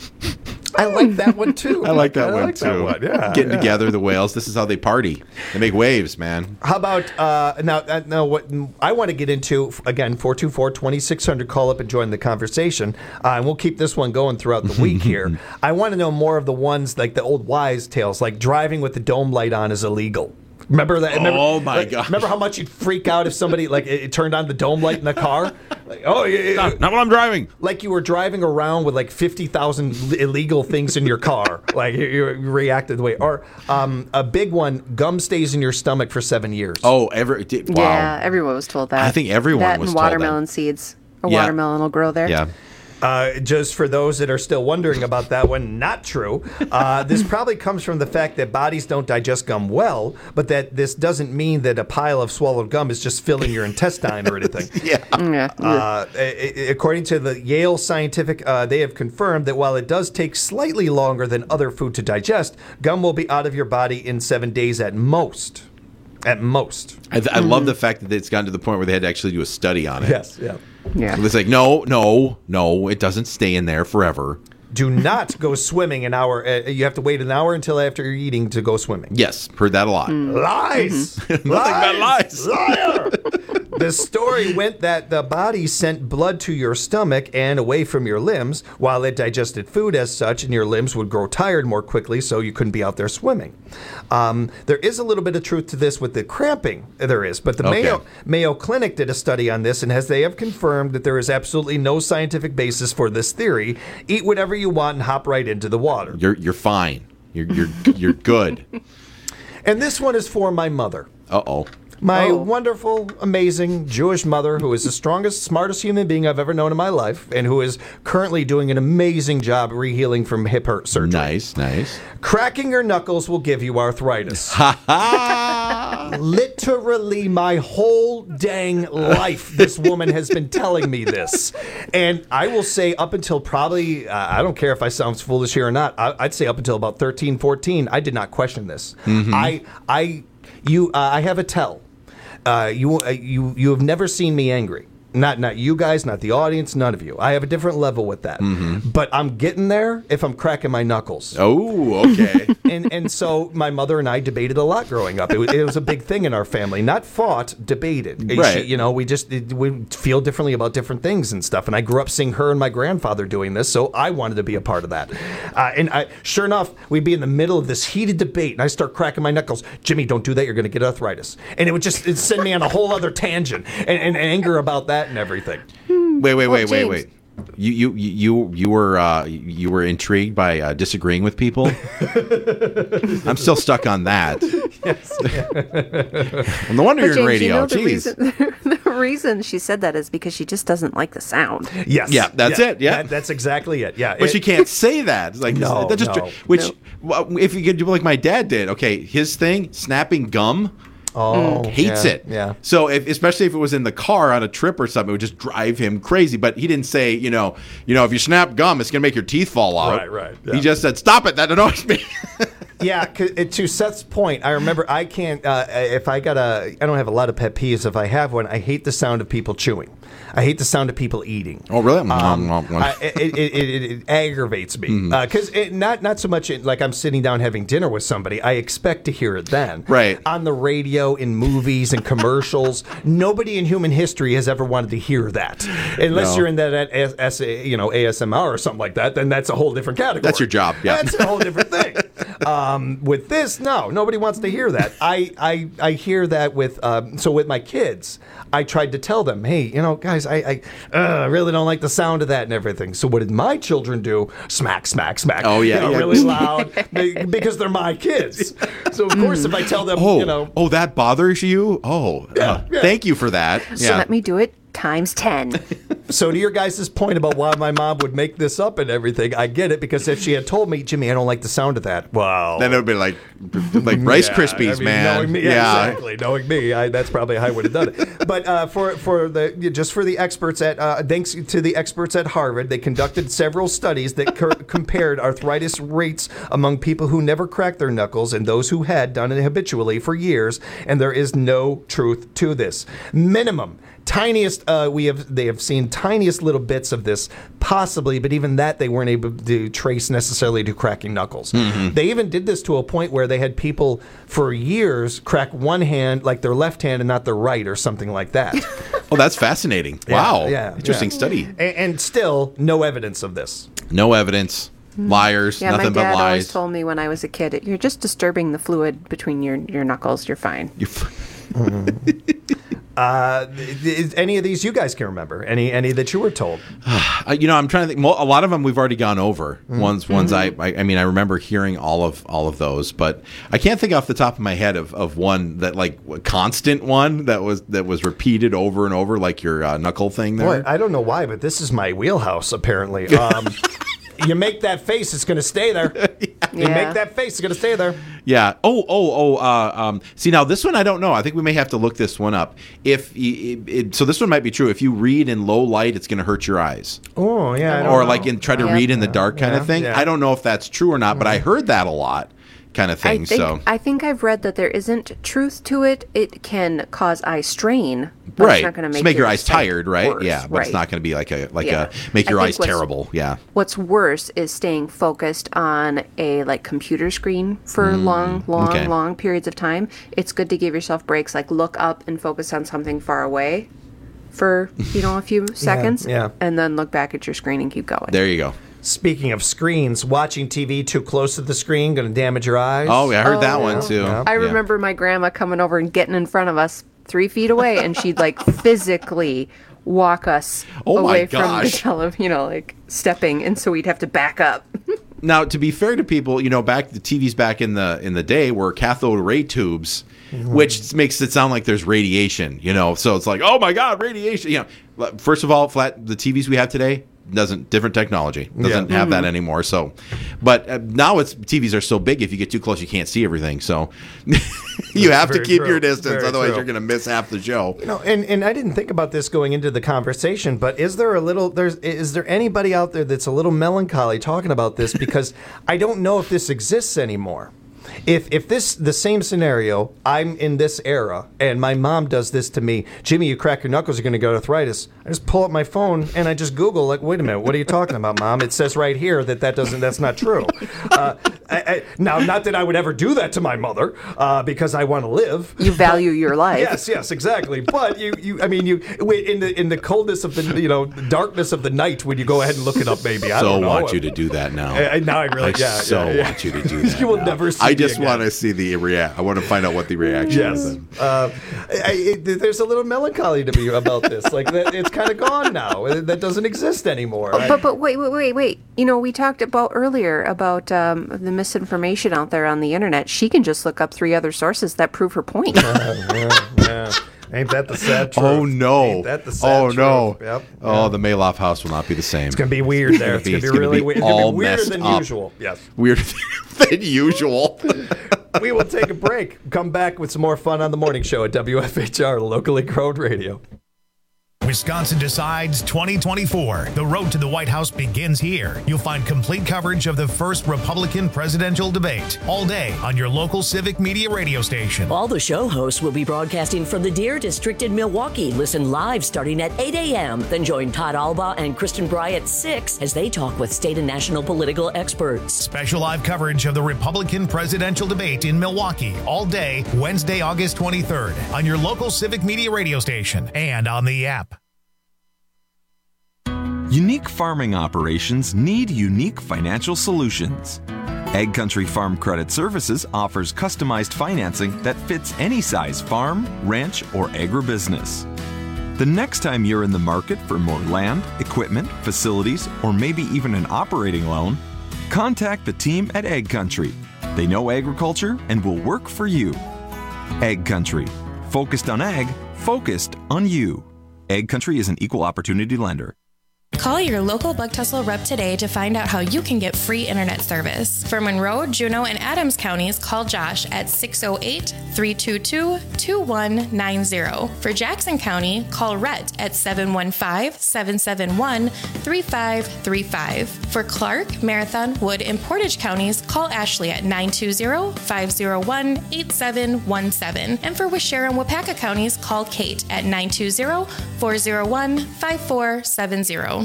I like that one too. I like that I one like too. That one. Yeah, Getting yeah. together, the whales. This is how they party. They make waves, man. How about uh, now? Uh, now, what I want to get into again, four two four, two six zero zero. Call up and join the conversation, uh, and we'll keep this one going throughout the week here. I want to know more of the ones like the old wise tales, like driving with the dome light on is illegal. Remember that? Remember, oh my like, god! Remember how much you'd freak out if somebody like it, it turned on the dome light in the car? Like, oh yeah, not, not while I'm driving. Like you were driving around with like fifty thousand illegal things in your car. Like you, you reacted the way. Or um, a big one: gum stays in your stomach for seven years. Oh, every wow. Yeah, everyone was told that. I think everyone that was and told watermelon that. seeds. A Yeah. watermelon will grow there. Yeah. Uh, just for those that are still wondering about that one, not true. Uh, this probably comes from the fact that bodies don't digest gum well, but that this doesn't mean that a pile of swallowed gum is just filling your intestine or anything. Yeah. Yeah. Uh, a- a- according to the Yale Scientific, uh, they have confirmed that while it does take slightly longer than other food to digest, gum will be out of your body in seven days at most. At most. I, th- I love the fact that it's gotten to the point where they had to actually do a study on it. Yes, yeah. Yeah. So it's like, no, no, no, it doesn't stay in there forever. Do not go swimming an hour. Uh, you have to wait an hour until after you're eating to go swimming. Yes, heard that a lot. Lies! Nothing but lies. Liar! The story went that the body sent blood to your stomach and away from your limbs while it digested food as such, and your limbs would grow tired more quickly, so you couldn't be out there swimming. Um, there is a little bit of truth to this with the cramping. There is, but the Okay. Mayo Mayo Clinic did a study on this, and as they have confirmed that there is absolutely no scientific basis for this theory, eat whatever you want and hop right into the water. You're you're fine. You're you're you're good. And this one is for my mother. Uh oh. My Oh. wonderful, amazing Jewish mother, who is the strongest, smartest human being I've ever known in my life, and who is currently doing an amazing job rehealing from hip hurt surgery. Nice, nice. Cracking your knuckles will give you arthritis. Literally my whole dang life, this woman has been telling me this. And I will say up until probably, uh, I don't care if I sound foolish here or not, I, I'd say up until about thirteen, fourteen, I did not question this. Mhm. I, I, you, uh, I have a tell. Uh, you, uh, you, you have never seen me angry. Not, not you guys, not the audience, none of you. I have a different level with that. But I'm getting there if I'm cracking my knuckles. Oh, okay. and and so my mother and I debated a lot growing up. It, was- it was a big thing in our family. Not fought, debated. Right. She- you know, we just it, we feel differently about different things and stuff. And I grew up seeing her and my grandfather doing this, so I wanted to be a part of that. Uh, and I, sure enough, we'd be in the middle of this heated debate, and I start cracking my knuckles. Jimmy, don't do that. You're going to get arthritis. And it would just it'd send me on a whole other tangent and, and anger about that and everything. Wait, wait, wait, wait, James. wait. You you you you were uh, you were intrigued by uh, disagreeing with people. I'm still stuck on that. Well, no wonder But you're in James, radio. you know the Jeez. reason, the reason she said that is because she just doesn't like the sound. Yes. Yeah, that's Yeah. it. Yeah, That- that's exactly it. Yeah. But It- she can't say that. It's like No, that's just no. which No. well, if you could do like my dad did. Okay, his thing, snapping gum. Oh, hates yeah, it. yeah. So if, especially if it was in the car on a trip or something, it would just drive him crazy. But he didn't say, you know, you know, if you snap gum, it's gonna make your teeth fall out. Right, right, yeah. He just said, "Stop it! That annoys me." Yeah, 'cause it, to Seth's point, I remember I can't, uh, if I got a, I don't have a lot of pet peeves. If I have one, I hate the sound of people chewing. I hate the sound of people eating. Oh, really? Um, I, it, it, it, it, it aggravates me. Because mm. uh, not not so much it, like I'm sitting down having dinner with somebody. I expect to hear it then. Right. On the radio, in movies, and commercials. Nobody in human history has ever wanted to hear that. Unless No. you're in that at S, S, you know, A S M R or something like that, then that's a whole different category. That's your job, yeah. That's a whole different thing. Um, with this, no, nobody wants to hear that. I, I, I hear that with, um, so with my kids, I tried to tell them, hey, you know, guys, I, I, uh, I really don't like the sound of that and everything. So what did my children do? Smack, smack, smack. Oh, yeah, You know, yeah. really loud be- because they're my kids. So of course, if I tell them, Oh, you know, oh, that bothers you? Oh, uh, yeah. thank you for that. So Yeah. let me do it times ten. So to your guys' point about why my mom would make this up and everything, I get it, because if she had told me, Jimmy, I don't like the sound of that, well, Then it would be like, like Rice Yeah, Krispies, I mean, man. Knowing me, yeah, exactly. Knowing me, I, that's probably how I would have done it. But uh, for for the just for the experts at uh, thanks to the experts at Harvard, they conducted several studies that co- compared arthritis rates among people who never cracked their knuckles and those who had done it habitually for years, and there is no truth to this. Minimum. Tiniest, uh, we have they have seen tiniest little bits of this, possibly, but even that they weren't able to trace necessarily to cracking knuckles. Mhm. They even did this to a point where they had people for years crack one hand, like their left hand, and not their right, or something like that. Oh, that's fascinating. Yeah, Wow. yeah, Interesting yeah. study. And, and still, no evidence of this. No evidence. Liars. Yeah, nothing my but dad always lies. told me when I was a kid, you're just disturbing the fluid between your, your knuckles. You're fine. You're f- Uh, is any of these you guys can remember? Any any that you were told? Uh, you know, I'm trying to think. Mo- A lot of them we've already gone over. Mm. Ones, ones. Mhm. I, I, I mean, I remember hearing all of all of those, but I can't think off the top of my head of, of one that like a constant one that was that was repeated over and over, like your uh, knuckle thing there. Boy, I don't know why, but this is my wheelhouse, apparently. Um, you make that face, it's going to stay there. You Yeah. make that face, it's going to stay there. Yeah. Oh, oh, oh. Uh, um, see, now this one I don't know. I think we may have to look this one up. If y- it, it, so, this one might be true. If you read in low light, it's going to hurt your eyes. Oh, yeah. I don't Or know. like in try to Yeah. read in the dark kind Yeah, of thing. yeah. I don't know if that's true or not, but I heard that a lot, kind of thing. I think, so I think I've read that there isn't truth to it. It can cause eye strain, but right, it's not going to Just make, make your your eyes sight tired, right? worse. Yeah, but right. it's not going to be like a like Yeah. a make I your think eyes what's- terrible. Yeah. What's worse is staying focused on a like computer screen for Mm, long, long, okay. long periods of time. It's good to give yourself breaks, like look up and focus on something far away for you know a few seconds, yeah. and then look back at your screen and keep going. There you go. Speaking of screens, watching T V too close to the screen going to damage your eyes. Oh, yeah, I heard Oh, that yeah. one too. Yeah. I Yeah. remember my grandma coming over and getting in front of us three feet away, and she'd like physically walk us Oh my away from the gosh. television, you know, like stepping, and so we'd have to back up. Now, to be fair to people, you know, back the T Vs back in the in the day were cathode ray tubes, which makes it sound like there's radiation. You know, so it's like, oh my God, radiation. You know, first of all, flat the T Vs we have today doesn't different technology doesn't Yeah. have that Mhm. anymore. So, but uh, now it's T Vs are so big, if you get too close, you can't see everything. So, you have to very keep true. your distance, Very otherwise true. you're going to miss half the show. You know, and, and I didn't think about this going into the conversation, but is there a little there's is there anybody out there that's a little melancholy talking about this, because I don't know if this exists anymore. If if this the same scenario, I'm in this era and my mom does this to me, Jimmy, you crack your knuckles, you're going to get arthritis. I just pull up my phone and I just Google, like, wait a minute, what are you talking about, Mom? It says right here that that doesn't that's not true. Uh, I, I, now, not that I would ever do that to my mother, uh, because I want to live. You value your life. Yes, yes, exactly. But you, you, I mean, you in the in the coldness of the you know the darkness of the night, when you go ahead and look it up, maybe. I so don't know. want you to do that now. I, I- now I really, I yeah, so yeah, yeah. want you to do that. You will now. never see I me just again. want to see the react. I want to find out what the reaction Yes. is. Uh, I, I, there's a little melancholy to me about this. Like that, it's kind of gone now. That doesn't exist anymore. I- But but wait wait wait wait. You know, we talked about earlier about um, the misinformation out there on the internet. She can just look up three other sources that prove her point. yeah, yeah. Ain't that the sad truth? Oh no! Ain't that the sad oh no! truth? Yep. Oh, the Mayloft house will not be the same. It's gonna be weird there. It's gonna be really weird. It's gonna be weirder than usual. Yes. Weirder than usual. We will take a break. Come back with some more fun on the morning show at W F H R, locally grown radio. Wisconsin Decides twenty twenty-four. The road to the White House begins here. You'll find complete coverage of the first Republican presidential debate all day on your local Civic Media radio station. All the show hosts will be broadcasting from the Deer District in Milwaukee. Listen live starting at eight a.m. Then join Todd Alba and Kristen Bry at six as they talk with state and national political experts. Special live coverage of the Republican presidential debate in Milwaukee all day, Wednesday, August twenty-third, on your local Civic Media radio station and on the app. Unique farming operations need unique financial solutions. Ag Country Farm Credit Services offers customized financing that fits any size farm, ranch, or agribusiness. The next time you're in the market for more land, equipment, facilities, or maybe even an operating loan, contact the team at Ag Country. They know agriculture and will work for you. Ag Country. Focused on ag, focused on you. Ag Country is an equal opportunity lender. Call your local Bug Tussle rep today to find out how you can get free internet service. For Monroe, Juneau, and Adams counties, call Josh at six oh eight, three two two, two one nine zero. For Jackson County, call Rhett at seven one five, seven seven one, three five three five. For Clark, Marathon, Wood, and Portage counties, call Ashley at nine two zero, five zero one, eight seven one seven. And for Waushara and Wapaka counties, call Kate at nine two zero, four zero one, five four seven zero.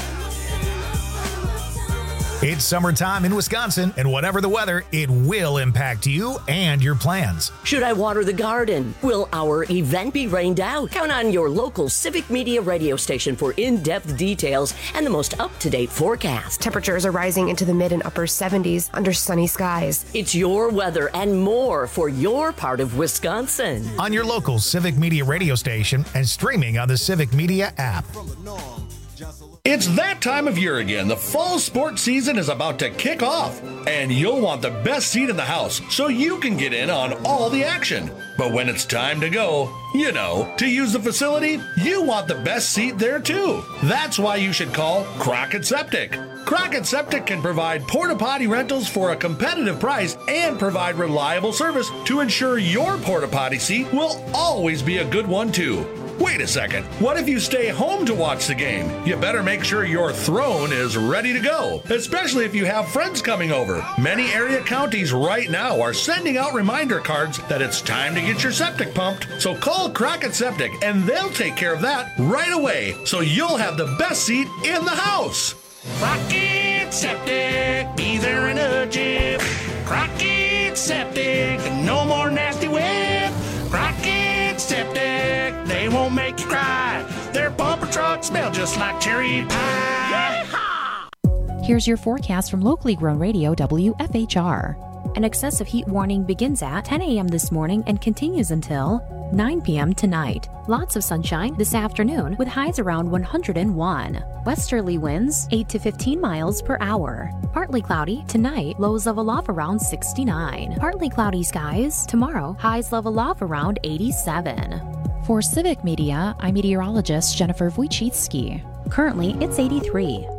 It's summertime in Wisconsin, and whatever the weather, it will impact you and your plans. Should I water the garden? Will our event be rained out? Count on your local Civic Media radio station for in-depth details and the most up-to-date forecast. Temperatures are rising into the mid and upper seventies under sunny skies. It's your weather and more for your part of Wisconsin. On your local Civic Media radio station and streaming on the Civic Media app. It's that time of year again. The fall sports season is about to kick off, and you'll want the best seat in the house so you can get in on all the action. But when it's time to go, you know, to use the facility, you want the best seat there too. That's why you should call Crockett Septic. Crockett Septic can provide porta potty rentals for a competitive price and provide reliable service to ensure your porta potty seat will always be a good one too. Wait a second, what if you stay home to watch the game? You better make sure your throne is ready to go, especially if you have friends coming over. Many area counties right now are sending out reminder cards that it's time to get your septic pumped. So call Crockett Septic and they'll take care of that right away, so you'll have the best seat in the house. Crockett Septic, be there in a jiff. Crockett Septic, no more nasty whip. Crockett Septic, they won't make you cry. Their bumper trucks smell just like cherry pie. Yeehaw! Here's your forecast from locally grown radio W F H R. An excessive heat warning begins at ten a.m. this morning and continues until nine p.m. tonight. Lots of sunshine this afternoon with highs around one hundred one. Westerly winds eight to fifteen miles per hour. Partly cloudy tonight, lows level off around sixty-nine. Partly cloudy skies tomorrow, highs level off around eighty-seven. For Civic Media, I'm meteorologist Jennifer Wojcicki. Currently, it's eighty-three.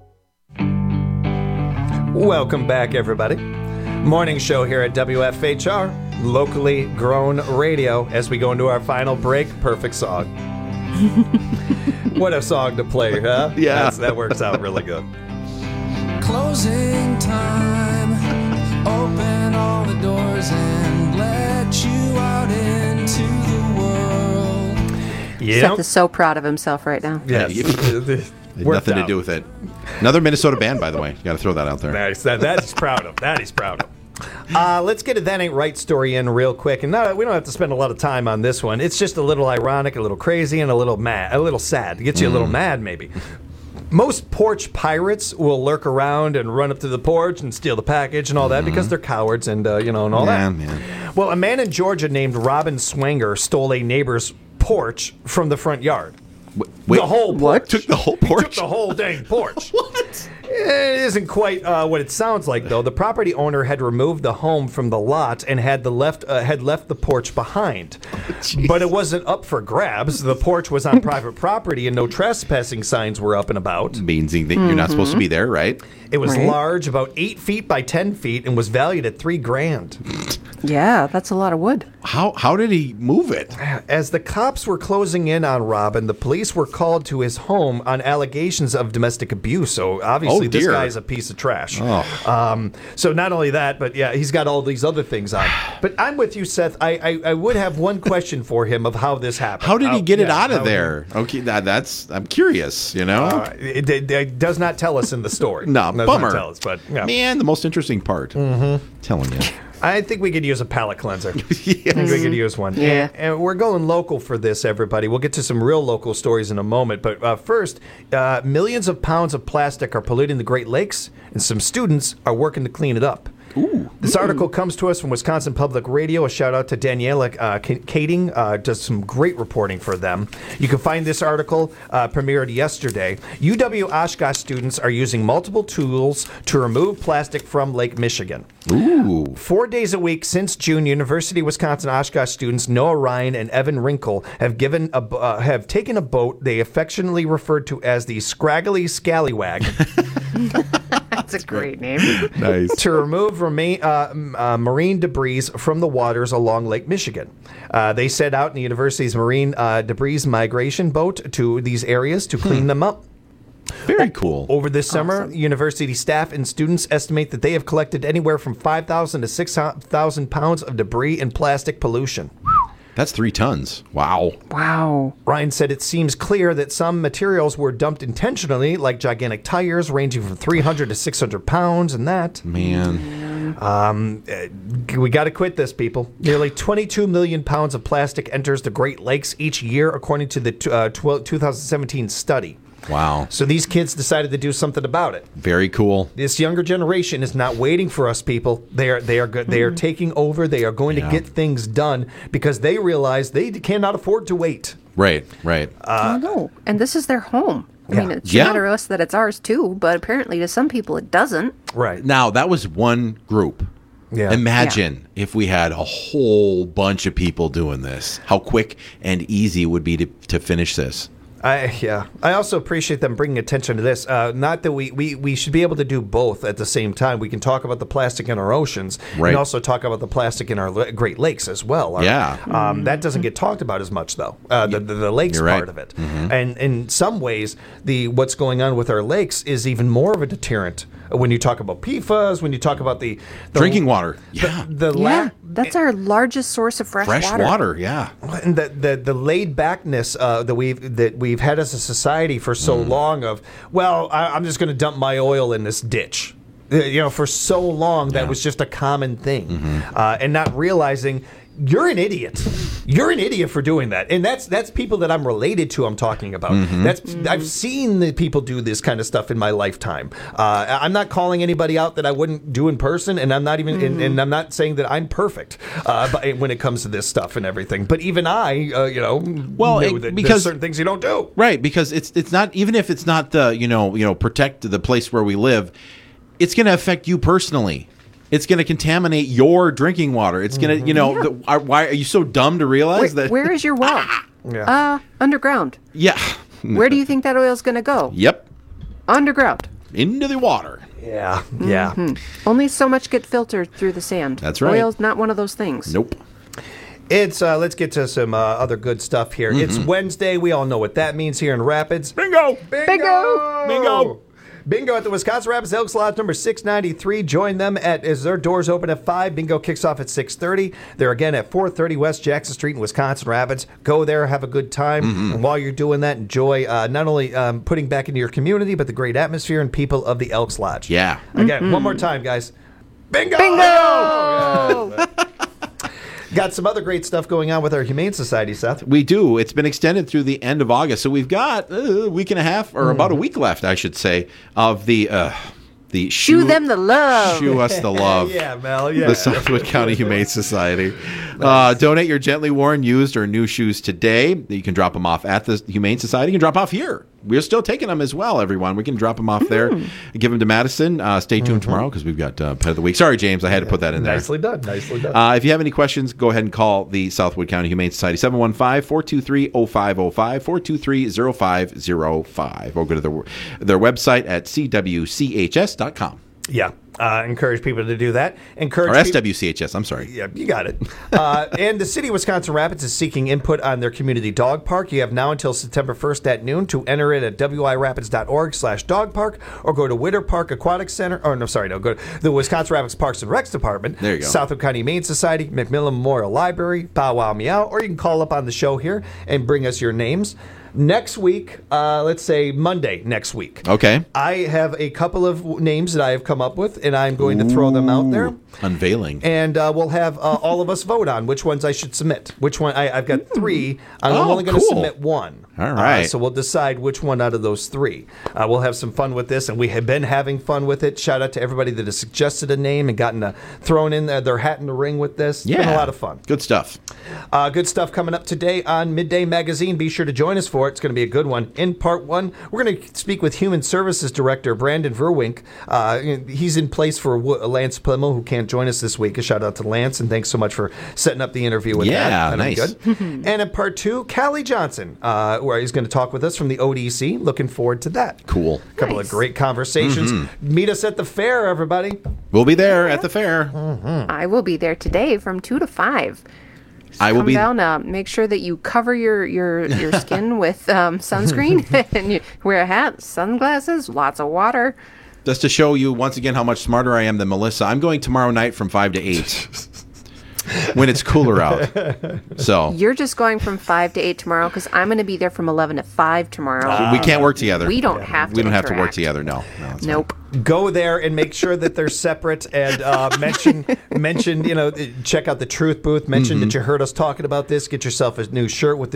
Welcome back, everybody. Morning show here at W F H R, locally grown radio. As we go into our final break, perfect song. What a song to play, huh? Yeah. That's, that works out really good. Closing time. Open all the doors and let you out into the world. Yeah. Seth is so proud of himself right now. Yes. Nothing to do with it. Another Minnesota band, by the way. You got to throw that out there. Nice. That, that he's proud of. That he's proud of. Uh, let's get a That Ain't Right story in real quick. And no, we don't have to spend a lot of time on this one. It's just a little ironic, a little crazy, and a little mad, a little sad. It gets you a little mad, maybe. Most porch pirates will lurk around and run up to the porch and steal the package and all that because they're cowards and, uh, you know, and all Yeah, that. man. Well, a man in Georgia named Robin Swanger stole a neighbor's porch from the front yard. Wait, the whole porch. Took the whole He porch? took the whole dang porch. What? It isn't quite uh, what it sounds like, though. The property owner had removed the home from the lot and had the left uh, had left the porch behind. Jeez. But it wasn't up for grabs. The porch was on private property, and no trespassing signs were up and about. Means that you're not supposed to be there, right? It was Right. large, about eight feet by ten feet, and was valued at three grand. Yeah, that's a lot of wood. How how did he move it? As the cops were closing in on Robin, the police were called to his home on allegations of domestic abuse. So obviously, Oh, this dear. guy's a piece of trash. Oh. Um, so not only that, but yeah, he's got all these other things on. But I'm with you, Seth. I I, I would have one question for him of how this happened. How did he get it yeah, out of how- there? Okay, that, that's I'm curious. You know, Uh, it, it, it does not tell us in the story. no, Does not bummer. tell us, but yeah. Man, the most interesting part. Mm-hmm. Telling you. I think we could use a palate cleanser. I think we could use one. Yeah. And, and we're going local for this, everybody. We'll get to some real local stories in a moment. But uh, first, uh, millions of pounds of plastic are polluting the Great Lakes, and some students are working to clean it up. Ooh. This article comes to us from Wisconsin Public Radio. A shout out to Daniela uh, K- Kading, uh, does some great reporting for them. You can find this article uh, premiered yesterday. U W Oshkosh students are using multiple tools to remove plastic from Lake Michigan. Ooh. Four days a week since June, University of Wisconsin Oshkosh students Noah Ryan and Evan Wrinkle have given a, uh, have taken a boat they affectionately referred to as the Scraggly Scallywag. That's a great name. Nice. To remove remain, uh, m- uh, marine debris from the waters along Lake Michigan. Uh, they set out in the university's marine uh, debris migration boat to these areas to clean them up. Very cool. Over this summer, university staff and students estimate that they have collected anywhere from five thousand to six thousand pounds of debris and plastic pollution. That's three tons. Wow. Wow. Ryan said it seems clear that some materials were dumped intentionally, like gigantic tires ranging from three hundred to six hundred pounds and that. Man. Um, uh, we got to quit this, people. Nearly twenty-two million pounds of plastic enters the Great Lakes each year, according to the uh, twelve, twenty seventeen study. Wow. So these kids decided to do something about it. Very cool. This younger generation is not waiting for us, people. They are they are good. They are taking over. They are going Yeah. to get things done because they realize they cannot afford to wait. Right, right. Uh, I know. And this is their home. I Yeah. mean, it should Yeah. matter to us that it's ours too, but apparently to some people it doesn't. Right. Now, that was one group. Yeah. Imagine if we had a whole bunch of people doing this, how quick and easy it would be to, to finish this. I yeah. I also appreciate them bringing attention to this. Uh, not that we, we we should be able to do both at the same time. We can talk about the plastic in our oceans Right. and also talk about the plastic in our la- Great Lakes as well. Our- Yeah. Um, that doesn't get talked about as much though. Uh, the, the the lakes You're right. part of it. Mhm. And in some ways, the what's going on with our lakes is even more of a deterrent when you talk about P F A S. When you talk about the, the Drinking water. Yeah. The, the Yeah, la- that's our largest source of fresh, Fresh water. water. Yeah. and the the, the laid backness uh, that we've that we've had as a society for so Mm. long of well I, I'm just going to dump my oil in this ditch, Uh, you know, for so long that Yeah. was just a common thing, Mm-hmm. uh, and not realizing you're an idiot. You're an idiot for doing that, and that's that's people that I'm related to. I'm talking about. Mm-hmm. That's I've seen the people do this kind of stuff in my lifetime. Uh, I'm not calling anybody out that I wouldn't do in person, and I'm not even and, and I'm not saying that I'm perfect uh, but when it comes to this stuff and everything. But even I, uh, you know, Well, knew it- that because- there's certain things you don't do. Right, because it's it's not even if it's not the you know you know protect the place where we live, it's going to affect you personally. It's going to contaminate your drinking water. It's going to you know Yeah. the, are, why are you so dumb to realize Where, that? where is your well? Yeah. Uh, underground. Yeah. Where do you think that oil's going to go? Yep. Underground. Into the water. Yeah. Yeah. Hmm. Only so much get filtered through the sand. That's right. Oil's not one of those things. Nope. It's uh, let's get to some uh, other good stuff here. It's Wednesday. We all know what that means here in Rapids. Bingo. Bingo! Bingo! Bingo at the Wisconsin Rapids Elks Lodge number six ninety-three. Join them at as their doors open at five. Bingo kicks off at six thirty. They're again at four thirty West Jackson Street in Wisconsin Rapids. Go there, have a good time. And while you're doing that, enjoy uh, not only um, putting back into your community, but the great atmosphere and people of the Elks Lodge. Yeah. Again, one more time, guys. Bingo! Bingo! Got some other great stuff going on with our Humane Society, Seth. We do. It's been extended through the end of August, so we've got uh, a week and a half, or about a week left, I should say, of the uh, the Shoe them the love. Shoe us the love. Yeah, Mel, yeah. The Southwood County Humane Society. Uh, donate your gently worn, used, or new shoes today. You can drop them off at the Humane Society. You can drop off here. We're still taking them as well, everyone. We can drop them off there. Give them to Madison. Uh, stay tuned tomorrow because we've got uh, Pet of the Week. Sorry, James. I had to put that in there. Nicely done. Nicely done. Uh, if you have any questions, go ahead and call the Southwood County Humane Society, seven one five, four two three, zero five zero five, four two three, zero five zero five, or go to their, their website at c w c h s dot com. Yeah. Uh, encourage people to do that. Encourage Or peop- S W C H S, I'm sorry. Yeah, you got it. Uh, and the City of Wisconsin Rapids is seeking input on their community dog park. You have now until September first at noon to enter it at wirapids.org slash dog park or go to Witter Park Aquatic Center. Or no, sorry, no, go to the Wisconsin Rapids Parks and Recs Department. There you go. Southwood County Humane Society, McMillan Memorial Library, Bow Wow Meow, or you can call up on the show here and bring us your names. Next week, uh, let's say Monday next week. Okay. I have a couple of w- names that I have come up with, and I'm going to throw them out there. Unveiling. And uh, we'll have uh, all of us vote on which ones I should submit. Which one? I, I've got three. I'm Oh, only going to cool. submit one. All right. Uh, so we'll decide which one out of those three. Uh, we'll have some fun with this, and we have been having fun with it. Shout out to everybody that has suggested a name and gotten a, thrown in their, their hat in the ring with this. It's been a lot of fun. Good stuff. Uh, good stuff coming up today on Midday Magazine. Be sure to join us for it. It's going to be a good one. In part one, we're going to speak with Human Services Director Brandon Verwink. Uh, he's in place for w- Lance Plimmel, who can't join us this week. A shout out to Lance, and thanks so much for setting up the interview with Yeah, that. That'll be nice. good. And in part two, Callie Johnson, uh, where he's going to talk with us from the O D C. Looking forward to that. Cool. A couple Nice. of great conversations. Mhm. Meet us at the fair, everybody. We'll be there at the fair. I will be there today from two to five. I will Come be. down. Uh, make sure that you cover your your, your skin with um, sunscreen and you wear a hat, sunglasses, lots of water. Just to show you once again how much smarter I am than Melissa, I'm going tomorrow night from five to eight when it's cooler out. So You're just going from five to eight tomorrow because I'm going to be there from eleven to five tomorrow. we can't work together. We don't have to. We don't have to work interact. together. No. no it's Nope. Go there and make sure that they're separate, and uh, mention mention you know check out the Truth Booth. Mention Mhm. that you heard us talking about this. Get yourself a new shirt with